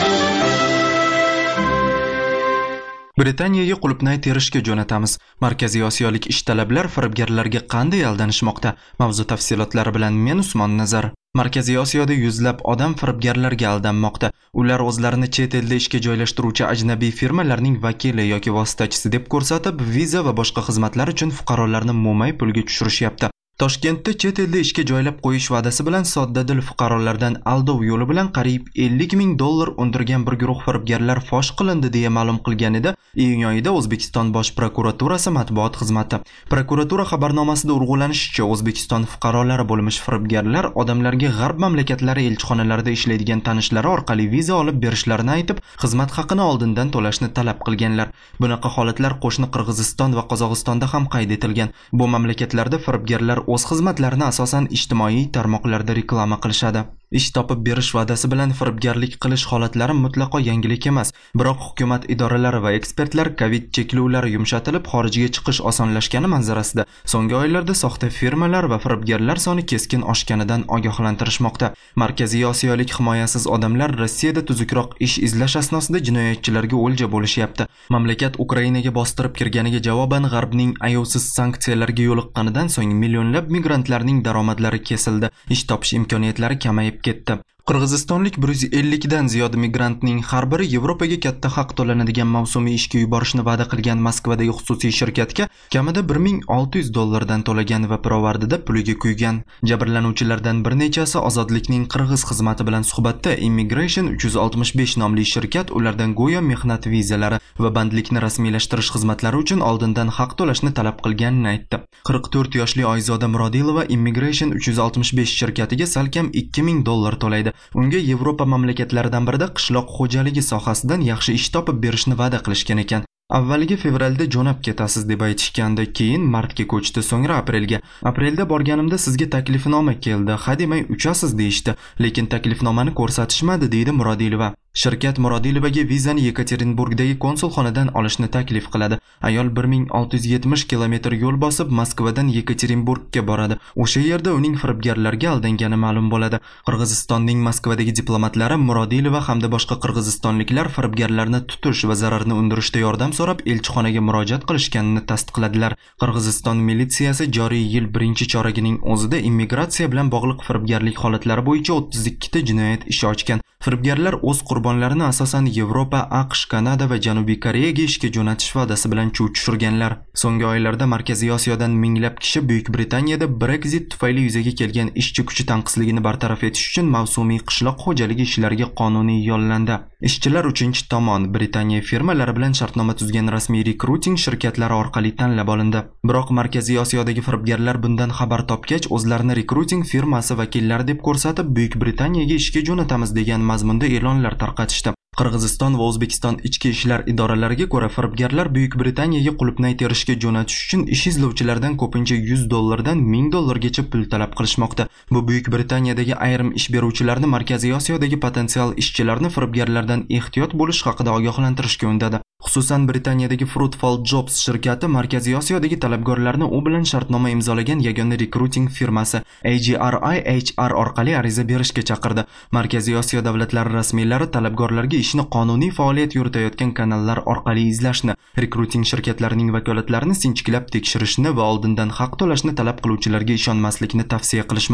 Britaniyaga qulupnay terishga jo'natamiz. Markaziy Osiyolik ishtalablar firibgarlarga qanday aldanishmoqda? Mavzu tafsilotlari bilan men Usmon Nazar. Markaziy Osiyoda yuzlab odam firibgarlarga aldanmoqda. Ular o'zlarini chet elda ishga joylashtiruvchi ajnabiy firmalarning vakili yoki vositachisi deb ko'rsatib, viza va boshqa xizmatlar uchun fuqarolarni mo'may pulga tushirishyapti. Toshkentda chet elda ishga joylab qo'yish va'dasi bilan soddadil fuqarolardan aldov yo'li bilan qariyb ellik ming dollar undirgan bir guruh firibgarlar fosh qilindi deya ma'lum qilgan edi. Iyun oyida O'zbekiston Bosh prokuraturasi matbuot xizmati. Prokuratura xabarnomasida urg'ulanishicha, O'zbekiston fuqarolari bo'lmish firibgarlar odamlarga g'arb mamlakatlari elchixonalarida ishlaydigan tanishlari orqali viza olib berishlarini aytib, xizmat haqini oldindan to'lashni talab qilganlar. Bunaqa holatlar qo'shni Qirg'iziston va Qozog'istonda ham qayd etilgan. Bu mamlakatlarda firibgarlar o'z xizmatlarini asosan ijtimoiy tarmoqlarda reklama qilishadi. Ish topib berish va'dasi bilan firibgarlik qilish holatlari mutlaqo yangilik emas. Biroq hukumat idoralari va ekspertlar Covid cheklovlari yumshatilib, xorijga chiqish osonlashgani manzarasida so'nggi oylarda soxta firmalar va firibgarlar soni keskin oshganidan ogohlantirishmoqda. Markaziy Osiyolik himoyasiz odamlar Rossiyada tuzukroq ish izlash asnosida jinoyatchilarga o'lja bo'lishyapti. Mamlakat Ukrainaga bostirib kirganiga javoban G'arbning ayovsiz sanksiyalarga yo'liqqanidan so'ng millionlab migrantlarning daromadlari kesildi. Ish topish imkoniyatlari kamayib ketdi. Qirg'izistonlik bir yuz ellik dan ziyod migrantning har biri Yevropaga katta haq to'lanadigan mavsumiy ishga yuborishni va'da qilgan Moskvadagi xususiy shirkatga kamida bir ming olti yuz dollardan to'lagan va pirovardida puliga kuygan. Jabrlanuvchilardan bir nechasi Ozodlikning qirg'iz xizmati bilan suhbatda Immigration uch yuz oltmish besh nomli shirkat ulardan go'yo mehnat vizalari va bandlikni rasmiylashtirish xizmatlari uchun oldindan haq to'lashni talab qilganini aytdi. qirq to'rt yoshli Oyzoda Murodilova Immigration uch yuz oltmish besh shirkatiga salkam ikki ming dollar to'laydi. Unga Yevropa mamlakatlaridan birida qishloq xo'jaligi sohasidan yaxshi ish topib berishni va'da qilishgan ekan. Avvaliga fevralda jo'nab ketasiz deb aytishgandi, keyin martga ko'chdi, so'ngra aprelga. Aprelda borganimda sizga taklifnoma keldi, hademay uchasiz deyishdi, lekin taklifnomani ko'rsatishmadi, deydi Murodilova. Shirkat Murodilovaga vizani Yekaterinburgdagi konsulxonadan olishni taklif qiladi. Ayol bir ming olti yuz yetmish kilometr yo'l bosib Moskvadan Yekaterinburgga boradi. O'sha yerda uning firibgarlarga aldangani ma'lum bo'ladi. Qirg'izistonning Moskvadagi diplomatlari Murodilova hamda boshqa qirg'izistonliklar firibgarlarni tutish va zararni undirishda yordam so'rab elchixonaga murojaat qilishganini tasdiqladilar. Qirg'iziston militsiyasi joriy yil birinchi choragining o'zida immigratsiya bilan bog'liq firibgarlik holatlari bo'yicha o'ttiz ikki ta jinoyat ishi ochgan. Firibgarlar o'z qurbonlarini asosan Yevropa, AQSh, Kanada va Janubiy Koreyaga ishga jo'natish va'dasi bilan chuv tushirganlar. So'nggi oylarda Markaziy Osiyodan minglab kishi Buyuk Britaniyada Brexit tufayli yuzaga kelgan ishchi kuchi tanqisligini bartaraf etish uchun mavsumiy qishloq xo'jaligi ishlariga qonuniy yollandi. Ishchilar uchinchi tomon Britaniya firmalari bilan shartnoma tuzgan rasmiy rekruting shirkatlari orqali tanlab olindi. Biroq Markaziy Osiyodagi firibgarlar bundan xabar topgach, o'zlarini rekruting firmasi vakillari deb ko'rsatib, Buyuk Britaniyaga ishga jo'natamiz degan mazmunda e'lonlar tarqatishdi. Qirg'iziston va O'zbekiston ichki ishlar idoralariga ko'ra, firibgarlar Buyuk Britaniyaga qulupnay terishga jo'natish uchun ish izlovchilardan ko'pincha yuz dollardan ming dollargacha pul talab qilishmoqda. Bu Buyuk Britaniyadagi ayrim ish beruvchilarni Markaziy Osiyodagi potensial ishchilarni firibgarlardan ehtiyot bo'lish haqida ogohlantirishga undadi. Xususan Britaniyadagi Fruitful Jobs shirkati Markaziy Osiyodagi talabgorlarni u bilan shartnoma imzolagan yagona rekruting firmasi A G R I H R orqali ariza berishga chaqirdi. Markaziy Osiyo davlatlari rasmiylari talabgorlarga ishni qonuniy faoliyat yuritayotgan kanallar orqali izlashni, rekruting shirkatlarining vakolatlarini sinchiklab tekshirishni va oldindan haq to'lashni talab qiluvchilarga ishonmaslikni tavsiya qilishmoqda.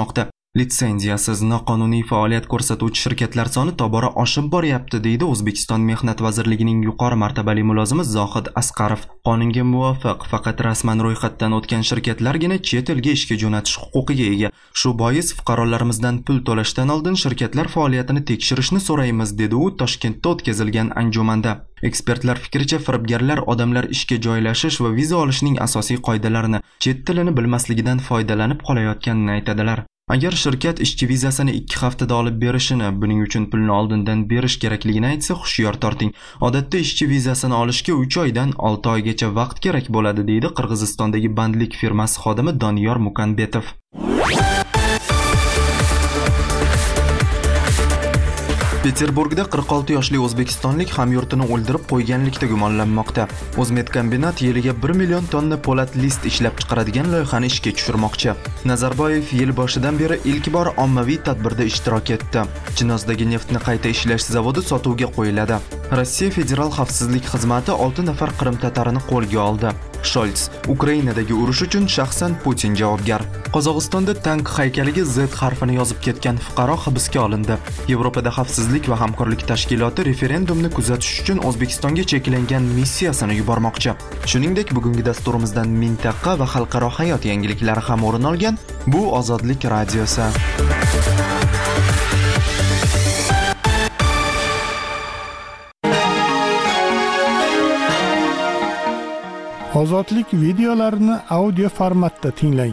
Litsenziyasiz noqonuniy faoliyat ko'rsatuvchi shirkatlar soni tobora oshib boryapti, deydi O'zbekiston Mehnat vazirligining yuqori martabali mulozimi Zohid Asqarov. Qonunga muvofiq faqat rasman ro'yxatdan o'tgan shirkatlargina chet elga ishga jo'natish huquqiga ega. Shu bois fuqarolarimizdan pul to'lashdan oldin shirkatlar faoliyatini tekshirishni so'raymiz, dedi u Toshkentda o'tkazilgan anjumanda. Ekspertlar fikricha, firibgarlar odamlar ishga joylashish va viza olishning asosiy qoidalarini, chet tilini bilmasligidan foydalanib qolayotganini aytadilar. Agar shirkat ishchi vizasini ikki haftada olib berishini, buning uchun pulni oldindan berish kerakligini aytsa, hushyor torting. Odatda ishchi vizasini olishga uch oydan olti oygacha vaqt kerak bo'ladi, deydi Qirg'izistondagi bandlik firmasi xodimi Doniyor Mukanbetov. Peterburgda qirq olti yoshli o'zbekistonlik hamyurtini o'ldirib qo'yganlikda gumonlanmoqda. O'zmedkombinat yiliga bir million tonna po'lat list ishlab chiqaradigan loyihani ishga tushirmoqchi. Nazarboyev yil boshidan beri ilk bor ommaviy tadbirda ishtirok etdi. Chinozdagi neftni qayta ishlash zavodi sotuvga qo'yiladi. Rossiya Federal xavfsizlik xizmati olti nafar Qrim tatarini qo'lga oldi. Sholts: Ukrainadagi urush uchun shaxsan Putin javobgar. Qozog'istonda tank haykaliga Z harfini yozib ketgan fuqaro hibsga olindi. Yevropada xavfsizlik va hamkorlik tashkiloti referendumni kuzatish uchun O'zbekistonga cheklangan missiyasini yubormoqchi. Shuningdek, bugungi dasturimizdan mintaqa va xalqaro hayot yangiliklari ham o'rin olgan. Bu Ozodlik radiosi. Ozodlik videolarini audio formatda tinglang.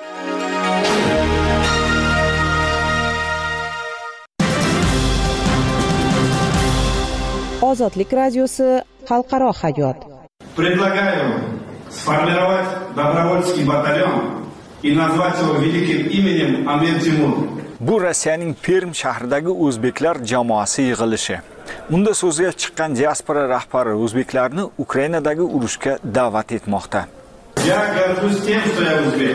Ozodlik radiosi xalqaro hayot. Предлагаю сформировать добровольский батальон и назвать его великим именем Амир Тимур. Bu Rossiyaning Perm shahridagi o'zbeklar jamoasi yig'ilishi. Unda so'zga chiqqan diaspora rahbari o'zbeklarni Ukrainadagi urushga da'vat etmoqda. Я горжусь тем, что я узбек.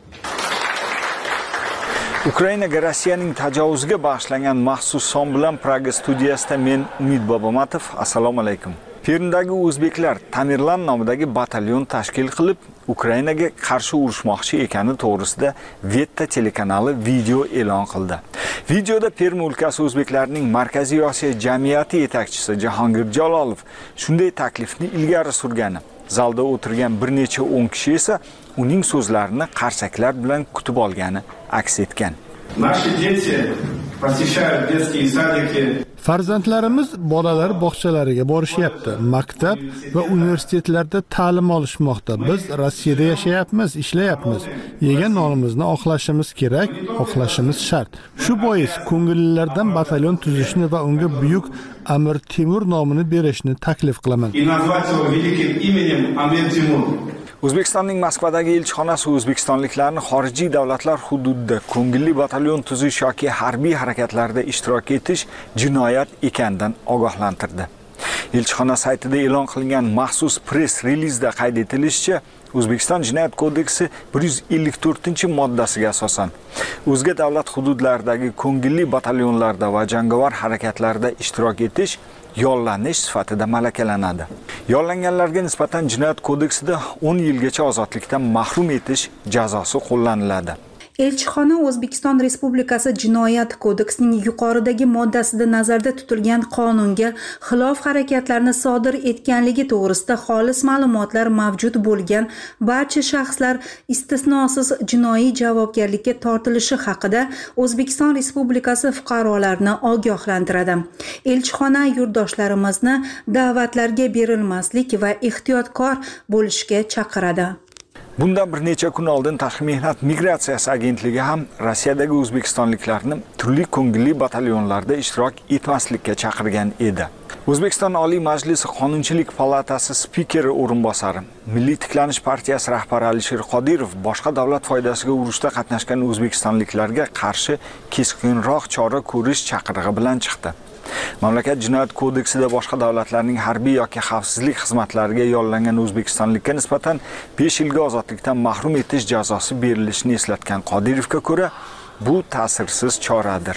Ukrainaga Rossiyaning tajovuziga bag'ishlangan maxsus son bilan Praga studiyasida men Umid Bobomatov. Assalomu alaykum. Permdagi o'zbeklar Tamirlan nomidagi batalyon tashkil qilib, Ukrainaga qarshi urushmoqchi ekani to'g'risida Vetta telekanali video e'lon qildi. Videoda Perm o'lkasi o'zbeklarining Markaziy Osiyo jamiyati yetakchisi Jahongir Jalolov shunday taklifni ilgari surgani, zalda o'tirgan bir necha o'n kishi esa uning so'zlarini qarsaklar bilan kutib olgani aks etgan. Наши дети посещают детские садики. Farzandlarimiz bolalar bog'chalariga borishyapti, maktab va universitetlarda ta'lim olishmoqda. Biz Rossiyada yashayapmiz, ishlayapmiz. Yegan nonimizni oqlashimiz kerak, oqlashimiz shart. Shu bois ko'ngillilardan batalyon tuzishni va unga buyuk Amir Timur nomini berishni taklif qilaman. И назвать его великим именем Амир Тимур. O'zbekistonning Moskvadagi elchixonasi o'zbekistonliklarni xorijiy davlatlar hududida ko'ngilli batalyon tuzish yoki harbiy harakatlarda ishtirok etish jinoyat ekanidan ogohlantirdi. Elchixona saytida e'lon qilingan maxsus press relizda qayd etilishicha, O'zbekiston Jinoyat kodeksi bir yuz ellik to'rtinchi moddasiga asosan o'zga davlat hududlaridagi ko'ngilli batalyonlarda va jangovar harakatlarda ishtirok etish yollanish sifatida malakalanadi. Yollanganlarga nisbatan Jinoyat kodeksida o'n yilgacha ozodlikdan mahrum etish jazosi qo'llaniladi. Elchixona O'zbekiston Respublikasi Jinoyat kodeksining yuqoridagi moddasida nazarda tutilgan qonunga xilof harakatlarni sodir etganligi to'g'risida xolis ma'lumotlar mavjud bo'lgan barcha shaxslar istisnosiz jinoiy javobgarlikka tortilishi haqida O'zbekiston Respublikasi fuqarolarini ogohlantiradi. Elchixona yurtdoshlarimizni da'vatlarga berilmaslik va ehtiyotkor bo'lishga chaqiradi. Bundan bir necha kun oldin Tashqi mehnat migratsiyasi agentligi ham Rossiyadagi o'zbekistonliklarni turli ko'ngilli batalyonlarda ishtirok etmaslikka chaqirgan edi. O'zbekiston Oliy Majlisi Qonunchilik palatasi spikeri o'rinbosari, Milliy tiklanish partiyasi rahbari Alisher Qodirov boshqa davlat foydasiga urushda qatnashgan o'zbekistonliklarga qarshi keskinroq chora ko'rish chaqirig'i bilan chiqdi. Mamlakat Jinoyat kodeksida boshqa davlatlarning harbiy yoki xavfsizlik xizmatlariga yollangan o'zbekistonlikka nisbatan besh yilga ozodlikdan mahrum etish jazosi berilishini eslatgan Qodirovga ko'ra, bu ta'sirsiz choradir.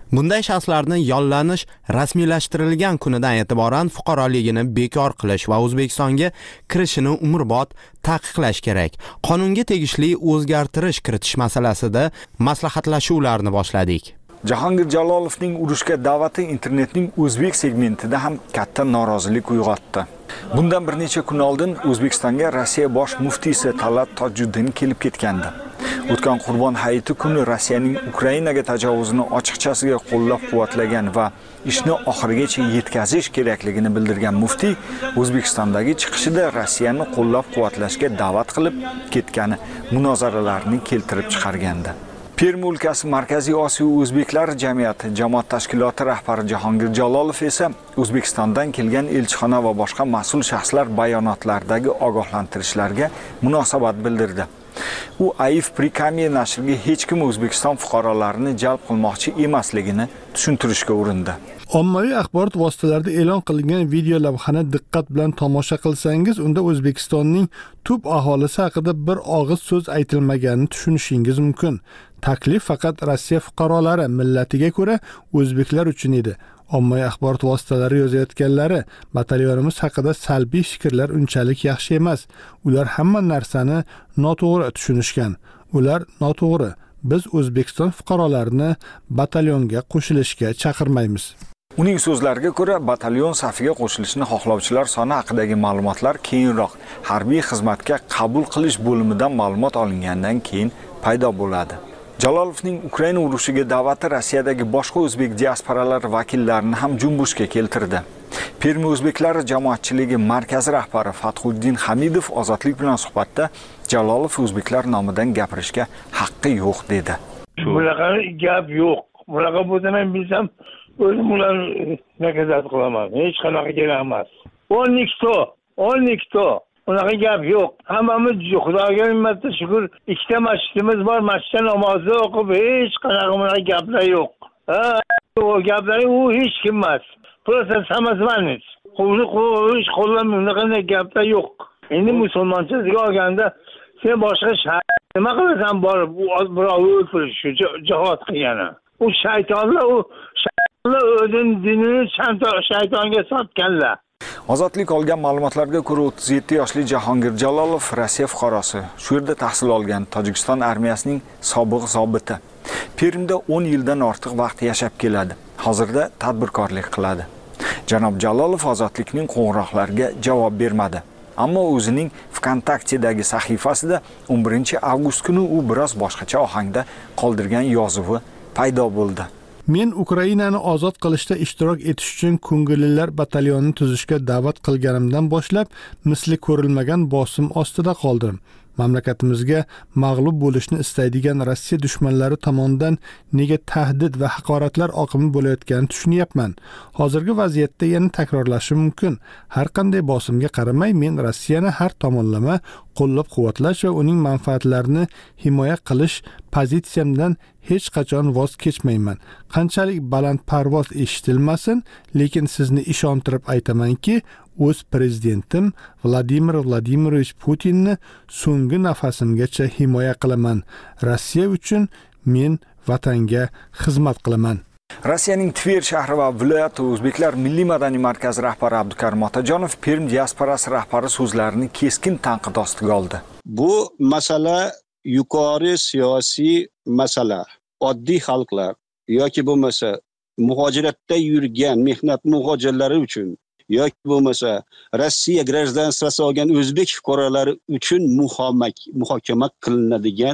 Bunday shaxslarni yollanish rasmiylashtirilgan kunidan e'tiboran fuqaroligini bekor qilish va O'zbekistonga kirishini umrbod taqiqlash kerak. Qonunga tegishli o'zgartirish kiritish masalasida maslahatlashuvlarni boshladik. Jahongir Jalolovning urushga da'vati internetning o'zbek segmentida ham katta norozilik uyg'otdi. Bundan bir necha kun oldin O'zbekistonga Rossiya bosh muftiysi Talat Tojuddin kelib ketgandi. O'tgan Qurbon hayiti kuni Rossiyaning Ukrainaga tajovuzini ochiqchasiga qo'llab-quvvatlagan va ishni oxirigacha yetkazish kerakligini bildirgan muftiy O'zbekistondagi chiqishida Rossiyani qo'llab-quvvatlashga da'vat qilib ketgani munozaralarni keltirib chiqargandi. Perm o'lkasi Markaziy Osiyo o'zbeklar jamiyati jamoat tashkiloti rahbari Jahongir Jalolov esa O'zbekistondan kelgan elchixona va boshqa mas'ul shaxslar bayonotlaridagi ogohlantirishlarga munosabat bildirdi. U Aif Prikamiya nashriga hech kim O'zbekiston fuqarolarini jalb qilmoqchi emasligini tushuntirishga urindi. Ommaviy axborot vositalarida e'lon qilingan video lavhani diqqat bilan tomosha qilsangiz, unda O'zbekistonning tub aholisi haqida bir og'iz so'z aytilmaganini tushunishingiz mumkin. Taklif faqat Rossiya fuqarolari millatiga ko'ra o'zbeklar uchun edi. Ommaviy axborot vositalari yozayotganlari batalyonimiz haqida salbiy fikrlar unchalik yaxshi emas. Ular hamma narsani noto'g'ri tushunishgan. Ular noto'g'ri. Biz O'zbekiston fuqarolarini batalyonga qo'shilishga chaqirmaymiz. Uning so'zlariga ko'ra, batalyon safiga qo'shilishni xohlovchilar soni haqidagi ma'lumotlar keyinroq harbiy xizmatga qabul qilish bo'limidan ma'lumot olingandan keyin paydo bo'ladi. Jalolovning Ukraina urushiga da'vati Rossiyadagi boshqa o'zbek diasporalari vakillarini ham junbushga keltirdi. Permi o'zbeklari jamoatchiligi markazi rahbari Fathuddin Hamidov Ozodlik bilan suhbatda Jalolov o'zbeklar nomidan gapirishga haqqi yo'q dedi. Bunaqa gap yo'q. Bunaqa bo'lsa men bilsam, o'zim ularni nakazat qilaman. Hech qanaqa kerak emas. o'n ikkita, o'n ikkita unaqa gap yo'q. Hammamiz Xudoga minmatda shukr, ikkita masjidimiz bor, masjidda namozni o'qib, hech qanaqa bunaqa gaplar yo'q. Ha, o gaplar u hech kim emas. Просто самозванец. Qo'lni qo'yish, qo'llam unaqa gaplar yo'q. Endi musulmonchilikka olganda sen boshqa shayton nima qilasan borib, u birovni o'ldirish, jihad qilgani. U shaytonlar, u shaytonlar o'zini dinini shaytonga sotganlar. Ozodlik olgan ma'lumotlarga ko'ra o'ttiz yetti yoshli Jahongir Jalolov Rossiya fuqarosi. Shu yerda tahsil olgan Tojikiston armiyasining sobiq zobiti. Permda o'n yildan ortiq vaqt yashab keladi. Hozirda tadbirkorlik qiladi. Janob Jalolov ozodlikning qo'ng'iroqlariga javob bermadi. Ammo o'zining VKontakte'dagi sahifasida o'n birinchi avgust kuni u biroz boshqacha ohangda qoldirgan yozuvi paydo bo'ldi. Men Ukrainani ozod qilishda ishtirok etish uchun ko'ngillilar batalyonini tuzishga da'vat qilganimdan boshlab misli ko'rilmagan bosim ostida qoldim. Mamlakatimizga mag'lub bo'lishni istaydigan Rossiya dushmanlari tomonidan nega tahdid va haqoratlar oqimi bo'layotganini tushunyapman. Hozirgi vaziyatda yana takrorlashi mumkin. Har qanday bosimga qaramay, men Rossiyani har tomonlama qo'llab-quvvatlash va uning manfaatlarini himoya qilish pozitsiyamdan hech qachon voz kechmayman. Qanchalik balandparvoz eshitilmasin, lekin sizni ishontirib aytamanki, o'z prezidentim Vladimir Vladimirovich Putinni so'nggi nafasimgacha himoya qilaman. Rossiya uchun men vatanga xizmat qilaman. Rossiyaning Tver shahri va viloyati o'zbeklar milliy madaniy markazi rahbari Abdukarim Otajonov Perm diasporasi rahbari so'zlarini keskin tanqid ostiga oldi. Bu masala yuqori siyosiy masala. Oddiy xalqlar yoki bo'lmasa muhojiratda yurgan mehnat muhojirlari uchun yoki bo'lmasa Rossiya gражданствоsi olgan o'zbek fuqarolari uchun muhokama qilinadigan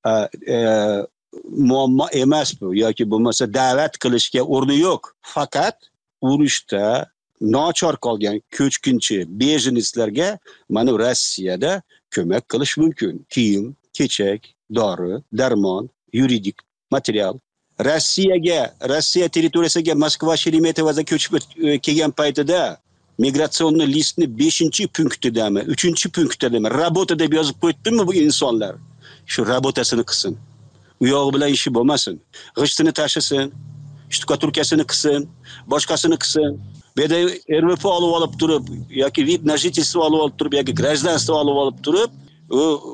muammo emas bu yoki bo'lmasa da'vat qilishga o'rni yo'q. Faqat urushda nochor qolgan ko'chkinchi bejinistlarga mana Rossiyada ko'mak qilish mumkin. Kiyim, kechak, dori, darmon, yuridik material. Rossiyaga, Rossiya territoriyasiga Moskva Sheremetyevoda ko'chib kelgan paytida migratsion listni beshinchi punktidami, uchinchi punktidami rabota deb yozib qo'ydimi bu insonlar? Shu rabotasini qilsin. U yog'i bilan ishi bo'lmasin. G'ishtini tashisin, shtukaturkasini qilsin, boshqasini qilsin. Bu yerda R V P olib olib turib yoki vid na жительство olib olib turib yoki гражданство olib olib turib, u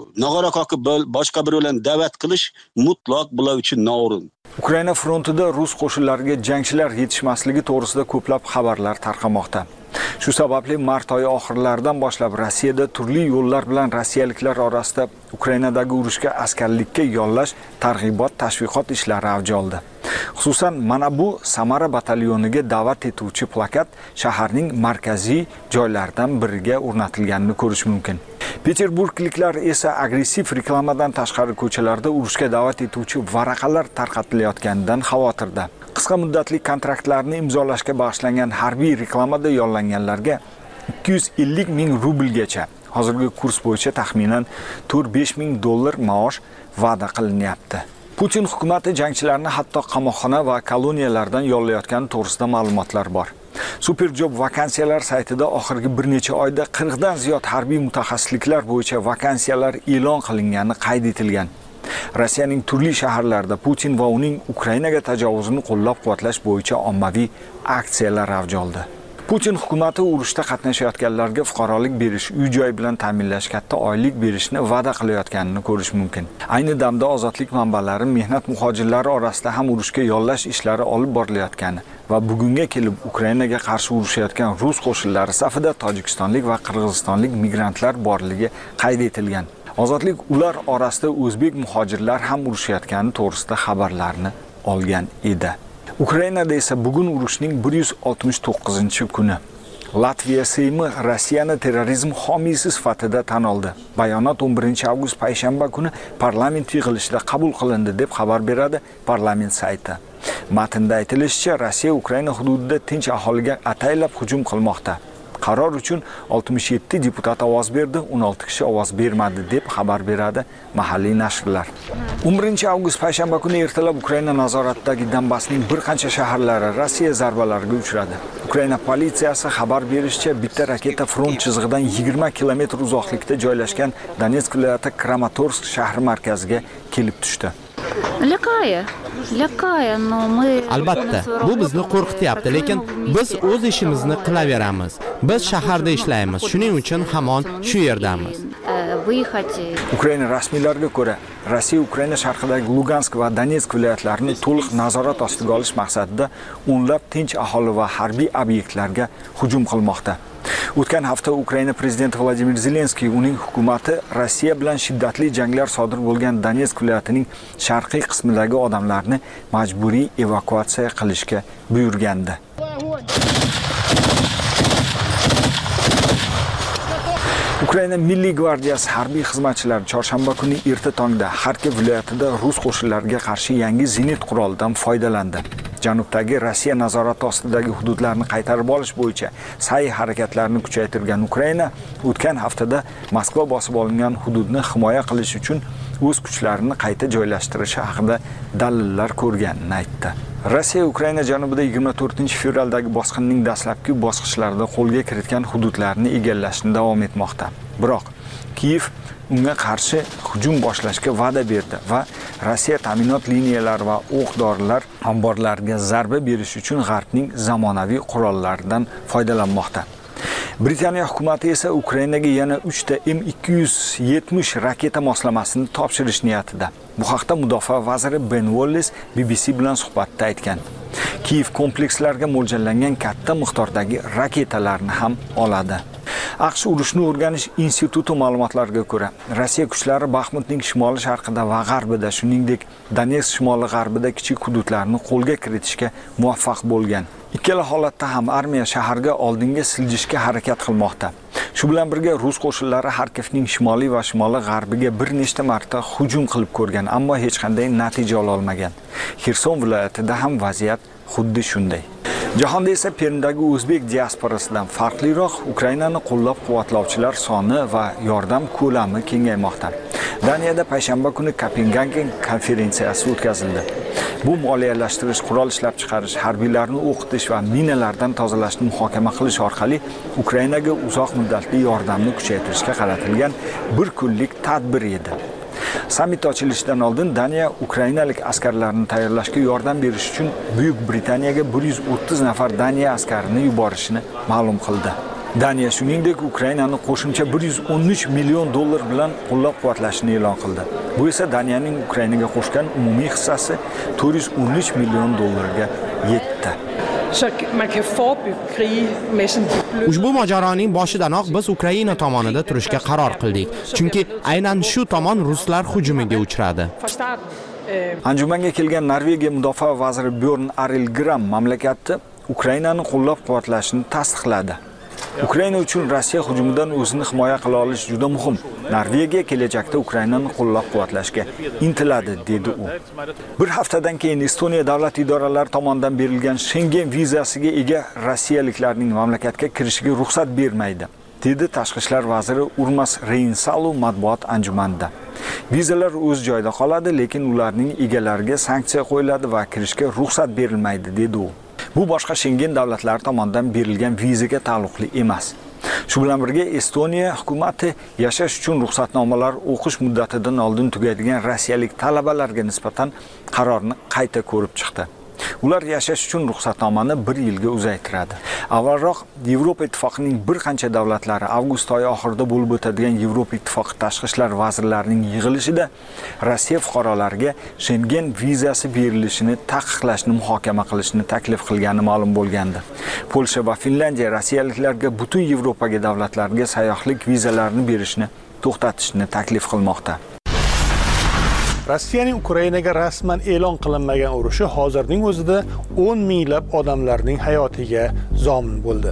nog'ora qoqib boshqa bir bilan da'vat qilish mutlaq bular uchun noo'rin. Ukraina frontida rus qo'shinlariga jangchilar yetishmasligi to'g'risida ko'plab xabarlar tarqamoqda. Shu sababli mart oyi oxirlaridan boshlab Rossiyada turli yo'llar bilan rossiyaliklar orasida Ukrainadagi urushga askarlikka yollash, targ'ibot, tashviqot ishlari avj oldi. Xususan, mana bu Samara batalyoniga da'vat etuvchi plakat shaharning markaziy joylaridan biriga o'rnatilganini ko'rish mumkin. Peterburgliklar esa agressiv reklamadan tashqari ko'chalarda urushga da'vat etuvchi varaqalar tarqatilayotganidan xavotirda. Qisqa muddatli kontraktlarni imzolashga bag'ishlangan harbiy reklamada yollanganlarga ikki yuz ellik ming rublgacha, hozirgi kurs bo'yicha taxminan to'rt besh ming dollar maosh va'da qilinyapti. Putin hukumati jangchilarni hatto qamoqxona va koloniyalardan yollayotgani to'g'risida ma'lumotlar bor. Superjob vakansiyalar saytida oxirgi bir necha oyda qirq dan ziyod harbiy mutaxassisliklar bo'yicha vakansiyalar e'lon qilingani qayd etilgan. Rossiyaning turli shaharlarida Putin va uning Ukrainaga tajovuzini qo'llab-quvvatlash bo'yicha ommaviy aksiyalar avj oldi. Putin hukumati urushda qatnashayotganlarga fuqarolik berish, uy-joy bilan ta'minlash, katta oylik berishni va'da qilayotganini ko'rish mumkin. Ayni damda ozodlik manbalari mehnat muhojirlari orasida ham urushga yollash ishlari olib borilayotgani va bugunga kelib Ukrainaga qarshi urushayotgan rus qo'shinlari safida tojikistonlik va qirg'izistonlik migrantlar borligi qayd etilgan. Ozodlik ular orasida o'zbek muhojirlar ham urushayotgani to'g'risida xabarlarni olgan edi. Ukrainada esa bugun urushning bir yuz oltmish to'qqizinchi kuni. Latviya Seymi Rossiyani terrorizm homiysi sifatida tan oldi. Bayonot o'n birinchi avgust payshanba kuni parlament yig'ilishida qabul qilindi deb xabar beradi parlament sayti. Matnda aytilishicha, Rossiya Ukraina hududida tinch aholiga ataylab hujum qilmoqda. Qaror uchun oltmish yetti deputat ovoz berdi, o'n olti kishi ovoz bermadi deb xabar beradi mahalliy nashrlar. o'n birinchi avgust payshanba kuni ertalab Ukraina nazoratidagi Donbassning bir qancha shaharlari Rossiya zarbalariga uchradi. Ukraina politsiyasi xabar berishicha, bitta raketa front chizig'idan yigirma kilometr uzoqlikda joylashgan Donetsk viloyati Kramatorsk shahri markaziga kelib tushdi. Lakaya, lakaya, no мы Albatta, bu bizni qo'rqityapti, lekin biz o'z ishimizni qilaveramiz. Biz shaharda ishlaymiz, shuning uchun hamon shu yerdamiz. Ukraina rasmiylariga ko'ra, Rossiya Ukraina sharqidagi Lugansk va Donetsk viloyatlarini to'liq nazorat ostiga olish maqsadida o'nlab tinch aholi va harbiy obyektlarga hujum qilmoqda. O'tgan hafta Ukraina prezidenti Vladimir Zelenskiy uning hukumati Rossiya bilan shiddatli janglar sodir bo'lgan Donetsk viloyatining sharqiy qismidagi odamlarni majburiy evakuatsiya qilishga buyurgandi. Ukraina Milliy gvardiyasi harbiy xizmatchilari chorshanba kuni erta tongda Xarkov viloyatida rus qo'shinlariga qarshi yangi zenit qurolidan foydalandi. Janubdagi Rossiya nazorati ostidagi hududlarni qaytarib olish bo'yicha sa'y harakatlarini kuchaytirgan Ukraina o'tgan haftada Moskva bosib olingan hududni himoya qilish uchun o'z kuchlarini qayta joylashtirishi haqida dalillar ko'rganini aytdi. Rossiya Ukraina janubida yigirma to'rtinchi fevraldagi bosqinning dastlabki bosqichlarida qo'lga kiritgan hududlarni egallashni davom etmoqda. Biroq Kiyev unga qarshi hujum boshlashga va'da berdi va Rossiya ta'minot liniyalari va o'q-dorilar omborlariga zarba berish uchun G'arbning zamonaviy qurollaridan foydalanmoqda. Britaniya hukumati esa Ukrainaga yana uchta M ikki yuz yetmish raketa moslamasini topshirish niyatida. Bu haqda mudofaa vaziri Ben Wallace B B C bilan suhbatda aytgan. Kiyev komplekslarga mo'ljallangan katta miqdordagi raketalarni ham oladi. AQSh urushni o'rganish instituti ma'lumotlariga ko'ra, Rossiya kuchlari Baxmutning shimoli sharqida va g'arbida, shuningdek Donetsk shimoli g'arbida kichik hududlarni qo'lga kiritishga muvaffaq bo'lgan. Ikkala holatda ham armiya shaharga oldinga siljishga harakat qilmoqda. Shu bilan birga rus qo'shinlari Xarkovning shimoliy va shimoli g'arbiga bir nechta marta hujum qilib ko'rgan, ammo hech qanday natija ola olmagan. Xerson viloyatida ham vaziyat xuddi shunday. Jahonda esa Permdagi o'zbek diasporasidan farqliroq Ukrainani qo'llab-quvvatlovchilar soni va yordam ko'lami kengaymoqda. Daniyada payshanba kuni Kopengagen konferensiyasi o'tkazildi. Bu moliyalashtirish, qurol ishlab chiqarish, harbiylarni o'qitish va minalardan tozalashni muhokama qilish orqali Ukrainaga uzoq muddatli yordamni kuchaytirishga qaratilgan bir kunlik tadbir edi. Sammit ochilishidan oldin Daniya ukrainalik askarlarni tayyorlashga yordam berish uchun Buyuk Britaniyaga bir yuz o'ttiz nafar Daniya askarini yuborishini ma'lum qildi. Daniya shuningdek Ukrainani qo'shimcha bir yuz o'n uch million dollar bilan qo'llab-quvvatlashini e'lon qildi. Bu esa Daniyaning Ukrainaga qo'shgan umumiy hissasi to'rt yuz o'n uch million dollarga yetdi. Ushbu mojaroning boshidanoq biz Ukraina tomonida turishga qaror qildik, chunki aynan shu tomon ruslar hujumiga uchradi. Anjumanga kelgan Norvegiya mudofaa vaziri Bjorn Arilgram mamlakatni Ukrainani qo'llab-quvvatlashini tasdiqladi. Ukraina uchun Rossiya hujumidan o'zini himoya qila olish juda muhim. Norvegiya kelajakda Ukrainani qo'llab-quvvatlashga intiladi, dedi u. Bir haftadan keyin Estoniya davlat idoralari tomonidan berilgan Schengen vizasiga ega rossiyaliklarning mamlakatga kirishiga ruxsat bermaydi, dedi tashqi ishlar vaziri Urmas Reinsalu matbuot anjumanida. Vizalar o'z joyida qoladi, lekin ularning egalariga sanksiya qo'yiladi va kirishga ruxsat berilmaydi, dedi u. Bu boshqa Schengen davlatlari tomonidan berilgan vizaga taalluqli emas. Shu bilan birga Estoniya hukumati yashash uchun ruxsatnomalar o'qish muddatidan oldin tugaydigan rossiyalik talabalarga nisbatan qarorni qayta ko'rib chiqdi. Ular yashash uchun ruxsatnomani bir yilga uzaytiradi. Avvalroq Yevropa Ittifoqining bir qancha davlatlari avgust oyi oxirida bo'lib o'tadigan Yevropa Ittifoqi tashqi ishlar vazirlarining yig'ilishida Rossiya fuqarolariga Schengen vizasi berilishini taqiqlashni muhokama qilishni taklif qilgani ma'lum bo'lgandi. Polsha va Finlandiya rossiyaliklarga butun Yevropaga davlatlarga sayyohlik vizalarini berishni to'xtatishni taklif qilmoqda. Rossiyaning Ukrainaga rasman e'lon qilinmagan urushi hozirning o'zida o'n minglab odamlarning hayotiga zomin bo'ldi.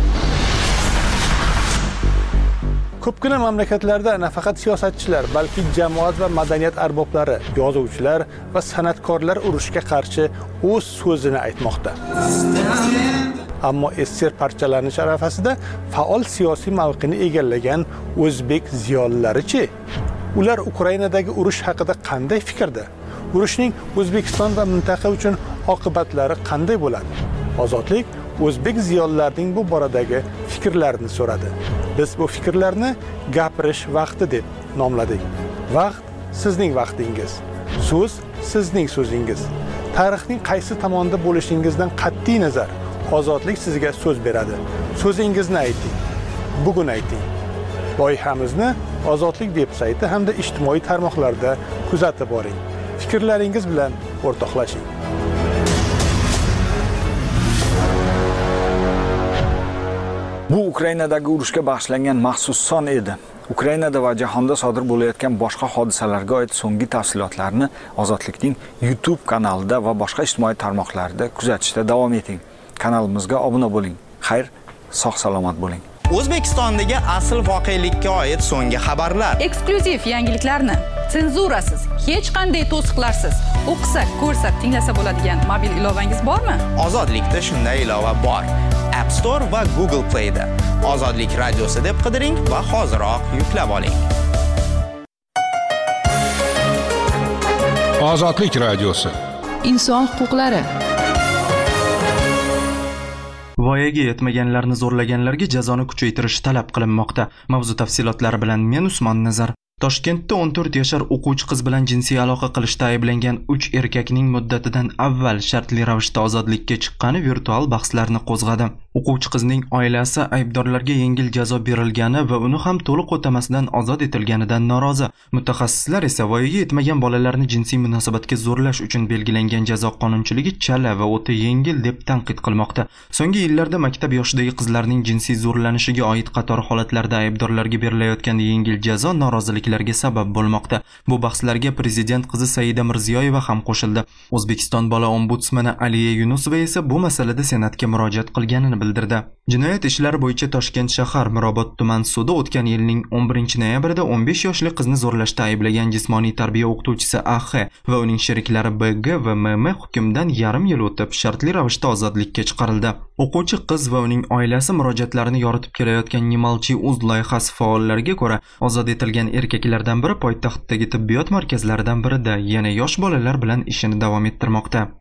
Ko'pgina mamlakatlarda nafaqat siyosatchilar, balki jamoat va madaniyat arboblari, yozuvchilar va san'atkorlar urushga qarshi o'z so'zini aytmoqda. Ammo S S R parchalanish arafasida faol siyosiy mavqeni egallagan o'zbek ziyolilari-chi? Ular Ukrainadagi urush haqida qanday fikrda? Urushning O'zbekiston va mintaqa uchun oqibatlari qanday bo'ladi? Ozodlik o'zbek ziyolilarining bu boradagi fikrlarini so'radi. Biz bu fikrlarni gapirish vaqti deb nomladik. Vaqt sizning vaqtingiz. So'z sizning so'zingiz. Tarixning qaysi tomonda bo'lishingizdan qat'iy nazar, ozodlik sizga so'z beradi. So'zingizni ayting. Bugun ayting. Loyihamizni Ozodlik veb-sayti hamda ijtimoiy tarmoqlarda kuzatib boring. Fikrlaringiz bilan o'rtoqlashing. Bu Ukrainadagi urushga bag'ishlangan maxsus son edi. Ukrainada va jahonda sodir bo'layotgan boshqa hodisalarga oid so'nggi tafsilotlarni Ozodlikning YouTube kanalida va boshqa ijtimoiy tarmoqlarda kuzatishda davom eting. Kanalimizga obuna bo'ling. Xayr, sog'-salomat bo'ling. O'zbekistondagi asl voqelikka oid so'nggi xabarlar, eksklyuziv yangiliklarni senzurasiz, hech qanday to'siqlarsiz o'qisa, ko'rsa, tinglasa bo'ladigan mobil ilovangiz bormi? Ozodlikda shunday ilova bor. App Store va Google Play da Ozodlik radiosi deb qidiring va hoziroq yuklab oling. Ozodlik radiosi. Inson huquqlari. Voyaga yetmaganlarni zo'rlaganlarga jazoni kuchaytirish talab qilinmoqda. Mavzu tafsilotlari bilan men Usmon Nazar. Toshkentda o'n to'rt yashar o'quvchi qiz bilan jinsiy aloqa qilishda ayblangan uch erkakning muddatidan avval shartli ravishda ozodlikka chiqqani virtual bahslarni qo'zg'adi. O'quvchi qizning oilasi aybdorlarga yengil jazo berilgani va uni ham to'liq o'tamasdan ozod etilganidan norozi. Mutaxassislar esa voyaga yetmagan bolalarni jinsiy munosabatga zo'rlash uchun belgilangan jazo qonunchiligi chala va o'ta yengil deb tanqid qilmoqda. So'nggi yillarda maktab yoshidagi qizlarning jinsiy zo'rlanishiga oid qator holatlarda aybdorlarga berilayotgan yengil jazo norozilik sabab bo'lmoqda. Bu bahslarga prezident qizi Saida Mirziyoyeva ham qo'shildi. O'zbekiston bola ombudsmani Aliya Yunusova esa bu masalada senatga murojaat qilganini bildirdi. Jinoyat ishlari bo'yicha Toshkent shahar Mirobod tuman sudi o'tgan yilning o'n birinchi noyabrida o'n besh yoshli qizni zo'rlashda ayblagan jismoniy tarbiya o'qituvchisi A X va uning sheriklari B G va M M hukmdan yarim yil o'tib shartli ravishda ozodlikka chiqarildi. O'quvchi qiz va uning oilasi murojaatlarini yoritib kelayotgan Nimalchi uz loyihasi faollariga ko'ra, ozod etilgan erkaklardan biri poytaxtdagi tibbiyot markazlaridan birida yana yosh bolalar bilan ishini davom ettirmoqda.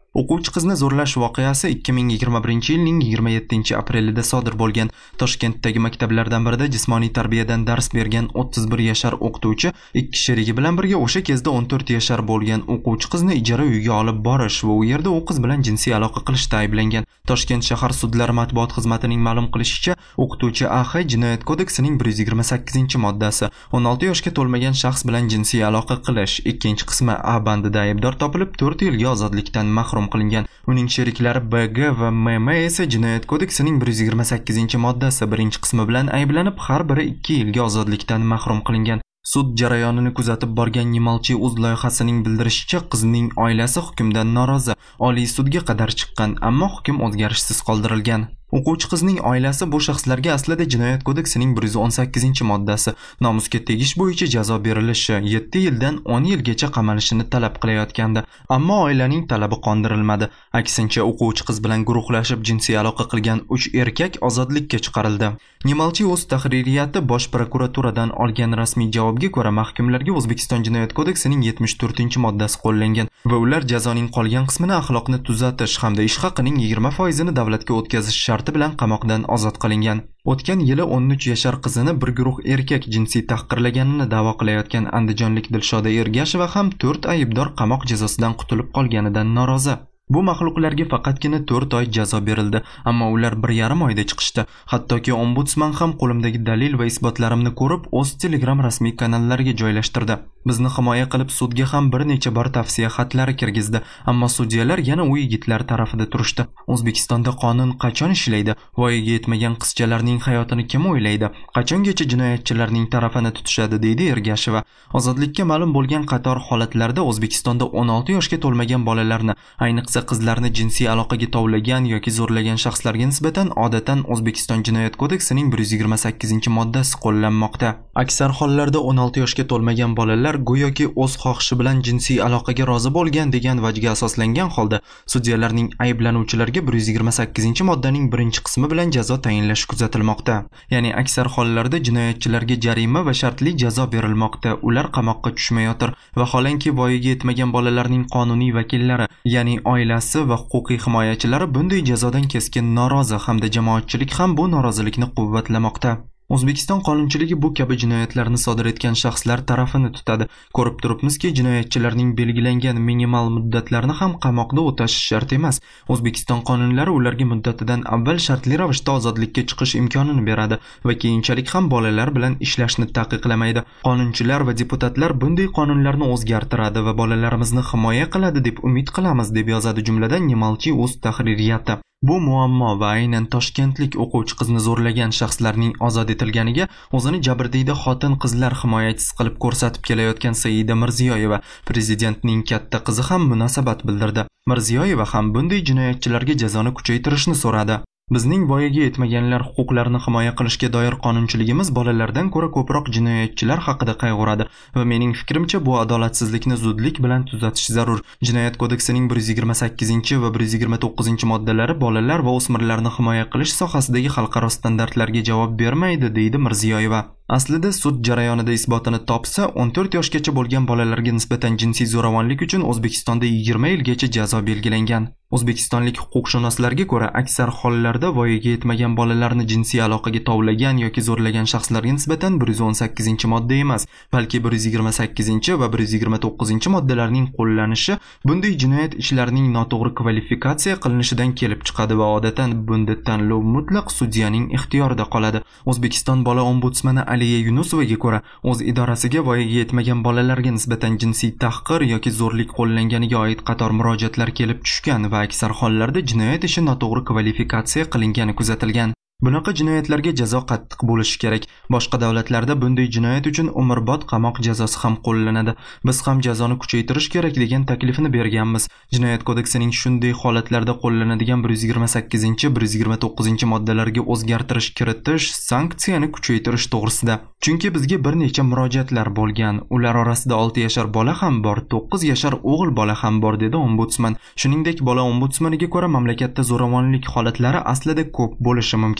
O'quvchi qizni zo'rlash voqeasi ikki ming yigirma birinchi yilning yigirma yettinchi aprelida sodir bo'lgan. Toshkentdagi maktablardan birida jismoniy tarbiyadan dars bergan o'ttiz bir yashar o'qituvchi ikki sherigi bilan birga o'sha kezda o'n to'rt yashar bo'lgan o'quvchi qizni ijara uyga olib borish va u yerda u qiz bilan jinsiy aloqa qilishda ayblangan. Toshkent shahar sudlari matbuot xizmatining ma'lum qilishicha, o'qituvchi A X Jinoyat kodeksining bir yuz yigirma sakkizinchi moddasi o'n olti yoshga to'lmagan shaxs bilan jinsiy aloqa qilish ikkinchi qismi A bandida aybdor topilib to'rt yilga ozodlikdan mahrum qilingan. Uning sheriklari B G va M M esa Jinoyat kodeksining bir yuz yigirma sakkizinchi moddasi birinchi qismi bilan ayblanib, har biri ikki yilga ozodlikdan mahrum qilingan. Sud jarayonini kuzatib borgan Nimalchi o'z loyihasining bildirishicha, qizning oilasi hukmdan norozi. Oliy sudga qadar chiqqan, ammo hukm o'zgarishsiz qoldirilgan. O'quvchi qizning oilasi bu shaxslarga aslida Jinoyat kodeksining bir yuz o'n sakkizinchi moddasi nomusga tegish bo'yicha jazo berilishi, yetti yildan o'n yilgacha qamalishini talab qilayotgandi. Ammo oilaning talabi qondirilmadi. Aksincha, o'quvchi qiz bilan guruhlashib jinsiy aloqa qilgan uch erkak ozodlikka chiqarildi. Nimalchi o'z tahririyati Bosh prokuraturadan olgan rasmiy javobga ko'ra, mahkumlarga O'zbekiston Jinoyat kodeksining yetmish to'rtinchi moddasi qo'llangan va ular jazoning qolgan qismini axloqni tuzatish hamda ish haqining yigirma foizini davlatga o'tkazish sharti bilan qamoqdan ozod qilingan. O'tgan yili o'n uch yashar qizini bir guruh erkak jinsiy tahqirlaganini da'vo qilayotgan andijonlik Dilshoda Ergasheva ham to'rt aybdor qamoq jazosidan qutulib qolganidan norozi. Bu maxluqlarga faqatgina to'rt oy jazo berildi, ammo ular bir yarim oyda chiqishdi. Hattoki ombudsman ham qo'limdagi dalil va isbotlarimni ko'rib, o'z Telegram rasmiy kanallariga joylashtirdi. Bizni himoya qilib sudga ham bir necha bor tavsiya xatlari kirgizdi, ammo sudyalar yana u yigitlar tarafida turishdi. O'zbekistonda qonun qachon ishlaydi? Voyaga yetmagan qizchalarning hayotini kim o'ylaydi? Qachongacha jinoyatchilarning tarafini tutishadi, deydi Ergasheva. Ozodlikka ma'lum bo'lgan qator holatlarda O'zbekistonda o'n olti yoshga to'lmagan bolalarni, ayniqsa qizlarni jinsiy aloqaga tovlagan yoki zo'rlagan shaxslarga nisbatan odatan O'zbekiston Jinoyat kodeksining bir yuz yigirma sakkizinchi moddasi qo'llanmoqda. Aksar hollarda o'n olti yoshga to'lmagan bolalar go'yoki o'z xohishi bilan jinsiy aloqaga rozi bo'lgan degan vajga asoslangan holda sudyalarning ayblanuvchilarga bir yuz yigirma sakkizinchi moddaning birinchi qismi bilan jazo tayinlashi kuzatilmoqda. Ya'ni aksar hollarda jinoyatchilarga jarima va shartli jazo berilmoqda. Ular qamoqqa tushmayotir. Vaholanki voyaga yetmagan bolalarning qonuniy vakillari, ya'ni oilasi va huquqiy himoyachilari bunday jazodan keskin norozi hamda jamoatchilik ham bu norozilikni quvvatlamoqda. O'zbekiston qonunchiligi bu kabi jinoyatlarni sodir etgan shaxslar tarafini tutadi. Ko'rib turibmizki, jinoyatchilarning belgilangan minimal muddatlarni ham qamoqda o'tash shart emas. O'zbekiston qonunlari ularga muddatidan avval shartli ravishda ozodlikka chiqish imkonini beradi va keyinchalik ham bolalar bilan ishlashni taqiqlamaydi. Qonunchilar va deputatlar bunday qonunlarni o'zgartiradi va bolalarimizni himoya qiladi deb umid qilamiz, deb yozadi jumladan Nimalchi o'z tahririyati. Bu muammo va aynan toshkentlik o'quvchi qizni zo'rlagan shaxslarning ozod etilganiga o'zini jabrdiyda xotin-qizlar himoyachisi qilib ko'rsatib kelayotgan Saida Mirziyoyeva, prezidentning katta qizi ham munosabat bildirdi. Mirziyoyeva ham bunday jinoyatchilarga jazoni kuchaytirishni so'radi. Bizning voyaga yetmaganlar huquqlarini himoya qilishga doir qonunchiligimiz bolalardan ko'ra ko'proq jinoyatchilar haqida qayg'uradi va mening fikrimcha bu adolatsizlikni zudlik bilan tuzatish zarur. Jinoyat kodeksining bir yuz yigirma sakkizinchi va bir yuz yigirma to'qqizinchi moddalari bolalar va o'smirlarni himoya qilish sohasidagi xalqaro standartlarga javob bermaydi, deydi Mirziyoyeva. Aslida sud jarayonida isbotini topsa, o'n to'rt yoshgacha bo'lgan bolalarga nisbatan jinsiy zo'ravonlik uchun O'zbekistonda yigirma yilgacha jazo belgilangan. O'zbekistonlik huquqshunoslarga ko'ra, aksar hollarda voyaga yetmagan bolalarni jinsiy aloqaga tovlagan yoki zo'rlagan shaxslarga nisbatan bir yuz o'n sakkizinchi modda emas, balki bir yuz yigirma sakkizinchi va bir yuz yigirma to'qqizinchi moddalarning qo'llanishi bunday jinoyat ishlarining noto'g'ri kvalifikatsiya qilinishidan kelib chiqadi va odatan bunday tanlov mutlaq sudyaning ixtiyorida qoladi. O'zbekiston bola ombudsmani Aliya Yunusovaga ko'ra, o'z idorasiga voyaga yetmagan bolalarga nisbatan jinsiy tahqir yoki zo'rlik qo'llanganiga oid qator murojaatlar kelib tushgan va aksar hollarda jinoyat ishi noto'g'ri kvalifikatsiya qilingani kuzatilgan. Bunaqa jinoyatlarga jazo qattiq bo'lishi kerak. Boshqa davlatlarda bunday jinoyat uchun umrbod qamoq jazosi ham qo'llanadi. Biz ham jazoni kuchaytirish kerak degan taklifni berganmiz. Jinoyat kodeksining shunday holatlarda qo'llanadigan bir yuz yigirma sakkizinchi, bir yuz yigirma to'qqizinchi moddalarga o'zgartirish kiritish, sanksiyani kuchaytirish to'g'risida. Chunki bizga bir necha murojaatlar bo'lgan. Ular orasida olti yashar bola ham bor, to'qqiz yashar o'g'il bola ham bor, dedi ombudsman. Shuningdek, bola ombudsmaniga ko'ra mamlakatda zo'ravonlik holatlari aslida ko'p bo'lishi mumkin.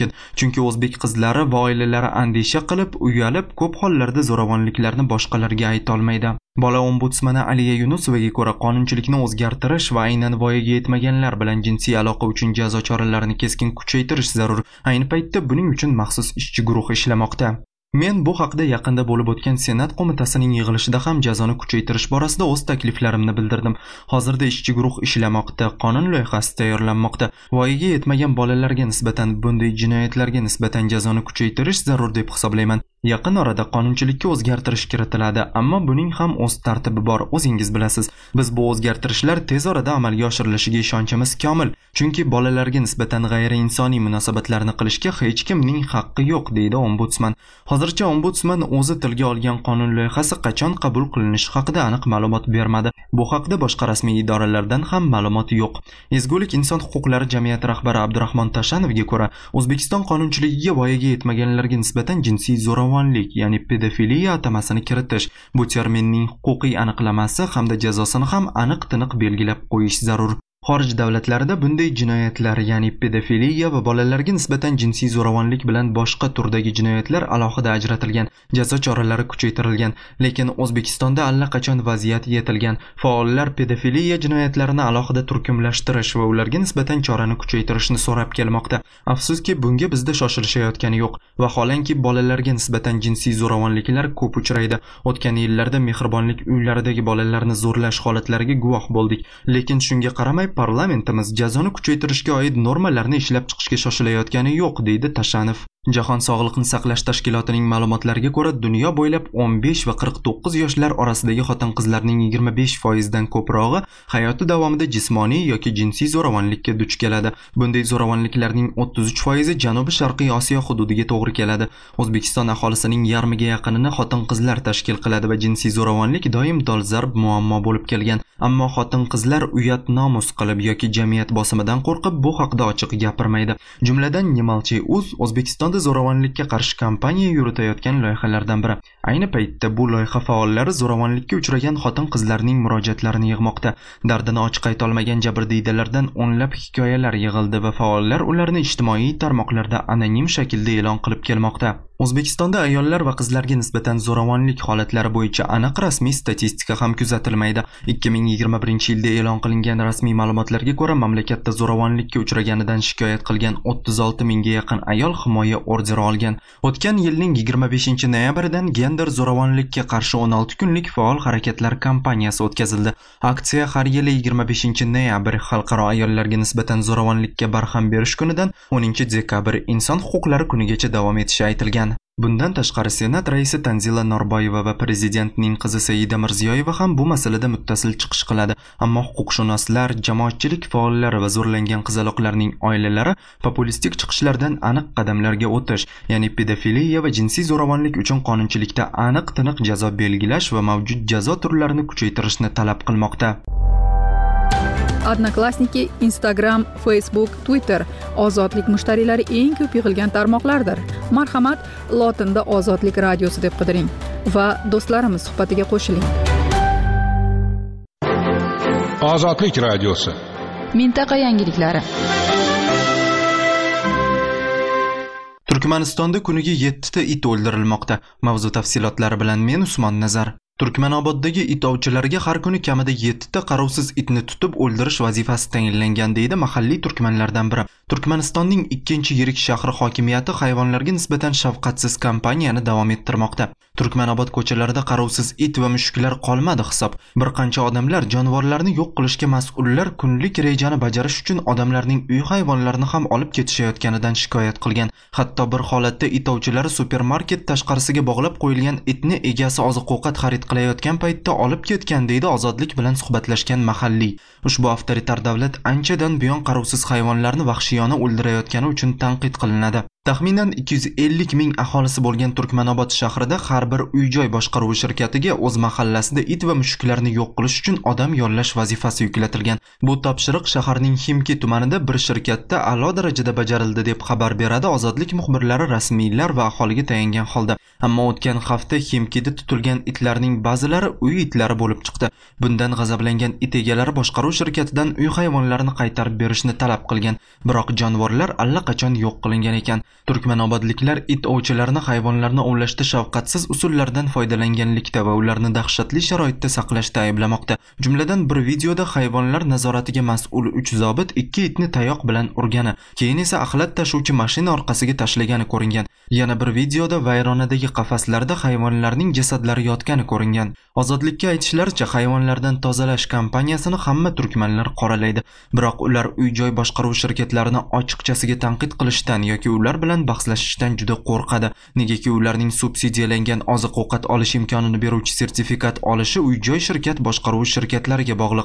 chunki o'zbek qizlari va oilalari andisha qilib, uyalib, ko'p hollarda zo'ravonliklarni boshqalarga ayta olmaydi. Bola ombudsmani Aliya Yunusovaga ko'ra, qonunchilikni o'zgartirish va aynan voyaga yetmaganlar bilan jinsiy aloqa uchun jazo choralarini keskin kuchaytirish zarur. Ayni paytda buning uchun maxsus ishchi guruh ishlamoqda. Men bu haqda yaqinda bo'lib o'tgan Senat qo'mitasining yig'ilishida ham jazoni kuchaytirish borasida o'z takliflarimni bildirdim. Hozirda ishchi guruh ishlamoqda, qonun loyihasi tayyorlanmoqda. Voyaga yetmagan bolalarga nisbatan bunday jinoyatlarga nisbatan jazoni kuchaytirish zarur deb hisoblayman. Yaqin orada qonunchilikka o'zgartirish kiritiladi, ammo buning ham o'z tartibi bor, o'zingiz bilasiz. Biz bu o'zgartirishlar tez orada amalga oshirilishiga ishonchimiz komil, chunki bolalarga nisbatan g'ayriinsoniy munosabatlarni qilishga hech kimning haqqi yo'q, deydi ombudsman. Hozircha ombudsman o'zi tilga olgan qonun loyihasi qachon qabul qilinishi haqida aniq ma'lumot bermadi. Bu haqda boshqa rasmiy idoralardan ham ma'lumot yo'q. Ezgulik inson huquqlari jamiyati rahbari Abdurahmon Tashanovga ko'ra, O'zbekiston qonunchiligiga voyaga yetmaganlarga nisbatan jinsiy zo'ravonlik, ya'ni pedofiliya atamasini kiritish, bu terminning huquqiy aniqlamasi hamda jazosini ham aniq-tiniq belgilab qo'yish zarur. Xorij davlatlarida bunday jinoyatlar, ya'ni pedofiliya va bolalarga nisbatan jinsiy zo'ravonlik bilan boshqa turdagi jinoyatlar alohida ajratilgan, jazo choralari kuchaytirilgan, lekin O'zbekistonda allaqachon vaziyat yetilgan. Faollar pedofiliya jinoyatlarini alohida turkumlashtirish va ularga nisbatan chorani kuchaytirishni so'rab kelmoqda. Afsuski, bunga bizda shoshilishayotgani yo'q. Vaholanki bolalarga nisbatan jinsiy zo'ravonliklar ko'p uchraydi. O'tgan yillarda mehribonlik uylaridagi bolalarni zo'rlash holatlariga guvoh bo'ldik, lekin shunga qaramay parlamentimiz jazoni kuchaytirishga oid normalarni ishlab chiqishga shoshilayotgani yo'q, deydi Tashanov. Jahon Sog'liqni saqlash tashkilotining ma'lumotlariga ko'ra, dunyo bo'ylab o'n besh va qirq to'qqiz yoshlar orasidagi xotin-qizlarning yigirma besh foiz dan ko'prog'i hayoti davomida jismoniy yoki jinsiy zo'ravonlikka duch keladi. Bunday zo'ravonliklarning o'ttiz uch foizi Janubi-Sharqiy Osiyo hududiga to'g'ri keladi. O'zbekiston aholisining yarmiga yaqinini xotin-qizlar tashkil qiladi va jinsiy zo'ravonlik doim dolzarb muammo bo'lib kelgan. Ammo xotin-qizlar uyat nomus qilib yoki jamiyat bosimidan qo'rqib bu haqda ochiq gapirmaydi. Jumladan Nimalchay.uz O'zbekiston zo'ravonlikka qarshi kampaniya yuritayotgan loyihalardan biri. Ayni paytda bu loyiha faollari zo'ravonlikka uchragan xotin-qizlarning murojaatlarini yig'moqda. Dardini ochiq ayta olmagan jabrdiydalardan o'nlab hikoyalar yig'ildi va faollar ularni ijtimoiy tarmoqlarda anonim shaklda e'lon qilib kelmoqda. O'zbekistonda ayollar va qizlarga nisbatan zo'ravonlik holatlari bo'yicha aniq rasmiy statistika ham kuzatilmaydi. ikki ming yigirma birinchi yilda e'lon qilingan rasmiy ma'lumotlarga ko'ra, mamlakatda zo'ravonlikka uchraganidan shikoyat qilgan o'ttiz olti mingga yaqin ayol himoya orderi olgan. O'tgan yilning yigirma beshinchi noyabridan gender zo'ravonlikka qarshi o'n olti kunlik faol harakatlar kampaniyasi o'tkazildi. Aksiya har yili yigirma beshinchi noyabr xalqaro ayollarga nisbatan zo'ravonlikka barham berish kunidan o'ninchi dekabr inson huquqlari kunigacha davom etishi aytilgan. Bundan tashqari Senat raisi Tanzila Norboyeva va prezidentning qizi Saida Mirziyoyeva ham bu masalada muttasil chiqish qiladi. Ammo huquqshunoslar, jamoatchilik faollari va zo'rlangan qizaloqlarning oilalari populistik chiqishlardan aniq qadamlarga o'tish, ya'ni pedofiliya va jinsiy zo'ravonlik uchun qonunchilikda aniq-tiniq jazo belgilash va mavjud jazo turlarini kuchaytirishni talab qilmoqda. Odnoklassniki, Instagram, Facebook, Twitter ozodlik mushtariylari eng ko'p yig'ilgan tarmoqlardir. Marhamat, lotinda Ozodlik radiosi deb qidiring va do'stlarimiz suhbatiga qo'shiling. Ozodlik radiosi. Mintaqa yangiliklari. Turkmanistonda kuniga yetti ta it o'ldirilmoqda. Mavzu tafsilotlari bilan men Usmon Nazar. Turkmanoboddagi it ovchilariga har kuni kamida yetti ta qarovsiz itni tutib o'ldirish vazifasi tayinlangan, deydi mahalliy turkmanlardan biri. Turkmanistonning ikkinchi yirik shahri hokimiyati hayvonlarga nisbatan shafqatsiz kampaniyani davom ettirmoqda. Turkmanobod ko'chalarida qarovsiz it va mushuklar qolmadi hisob. Bir qancha odamlar jonivorlarni yo'q qilishga mas'ullar kunlik rejani bajarish uchun odamlarning uy hayvonlarini ham olib ketishayotganidan shikoyat qilgan. Hatto bir holatda it ovchilari supermarket tashqarisiga bog'lab qo'yilgan itni egasi oziq-ovqat xarid qilayotgan paytda olib ketgan, deydi Ozodlik bilan suhbatlashgan mahalliy. Ushbu avtoritar davlat anchadan buyon qarovsiz hayvonlarni vahshiyona o'ldirayotgani uchun tanqid qilinadi. Taxminan ikki yuz ellik ming aholisi bo'lgan Turkmanobod shahrida har bir uy-joy boshqaruvi shirkatiga o'z mahallasida it va mushuklarni yo'q qilish uchun odam yollash vazifasi yuklatilgan. Bu topshiriq shaharning Ximki tumanida bir shirkatda a'lo darajada bajarildi deb xabar beradi Ozodlik muxbirlari rasmiylar va aholiga tayangan holda. Ammo o'tgan hafta Ximkida tutilgan itlarning ba'zilari uy itlari bo'lib chiqdi. Bundan g'azablangan it egalari boshqaruv shirkatidan uy hayvonlarini qaytarib berishni talab qilgan. Biroq jonivorlar allaqachon yo'q qilingan ekan. Turkmanobodliklar it ovchilarini hayvonlarni ovlashda shafqatsiz usullardan foydalanganlikda va ularni dahshatli sharoitda saqlashda ayblamoqda. Jumladan bir videoda hayvonlar nazoratiga mas'ul uch zobit ikki itni tayoq bilan urgani, keyin esa axlat tashuvchi mashina orqasiga tashlagani ko'ringan. Yana bir videoda vayronadagi qafaslarda hayvonlarning jasadlari yotgani ko'ringan. Ozodlikka aytishlaricha, hayvonlardan tozalash kampaniyasini hamma turkmanlar qoralaydi, biroq ular uy-joy boshqaruv shirkatlarini ochiqchasiga tanqid qilishdan yoki ular bilan bahslashishdan juda qo'rqadi. Negaki ularning subsidiyalangan oziq-ovqat olish imkonini beruvchi sertifikat olishi uy-joy shirkat boshqaruv shirkatlariga bog'liq.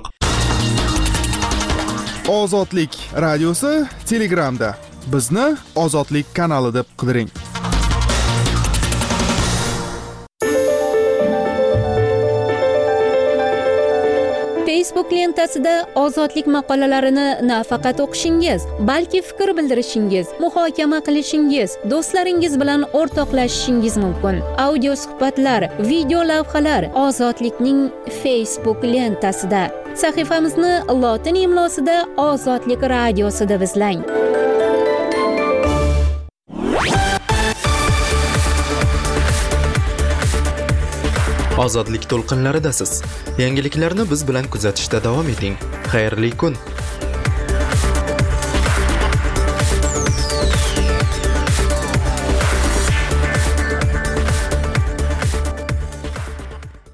Ozodlik radiosi Telegramda. Bizni Ozodlik kanali deb qidiring. Facebook lentasida ozodlik maqolalarini nafaqat o'qishingiz, balki fikr bildirishingiz, muhokama qilishingiz, do'stlaringiz bilan o'rtoqlashishingiz mumkin. Audio suhbatlar, video lavhalar Ozodlikning Facebook lentasida. Sahifamizni lotin imlosida Ozodlik radiosi deb izlang. Ozodlik to'lqinlaridasiz. Yangiliklarni biz bilan kuzatishda davom eting. Xayrli kun.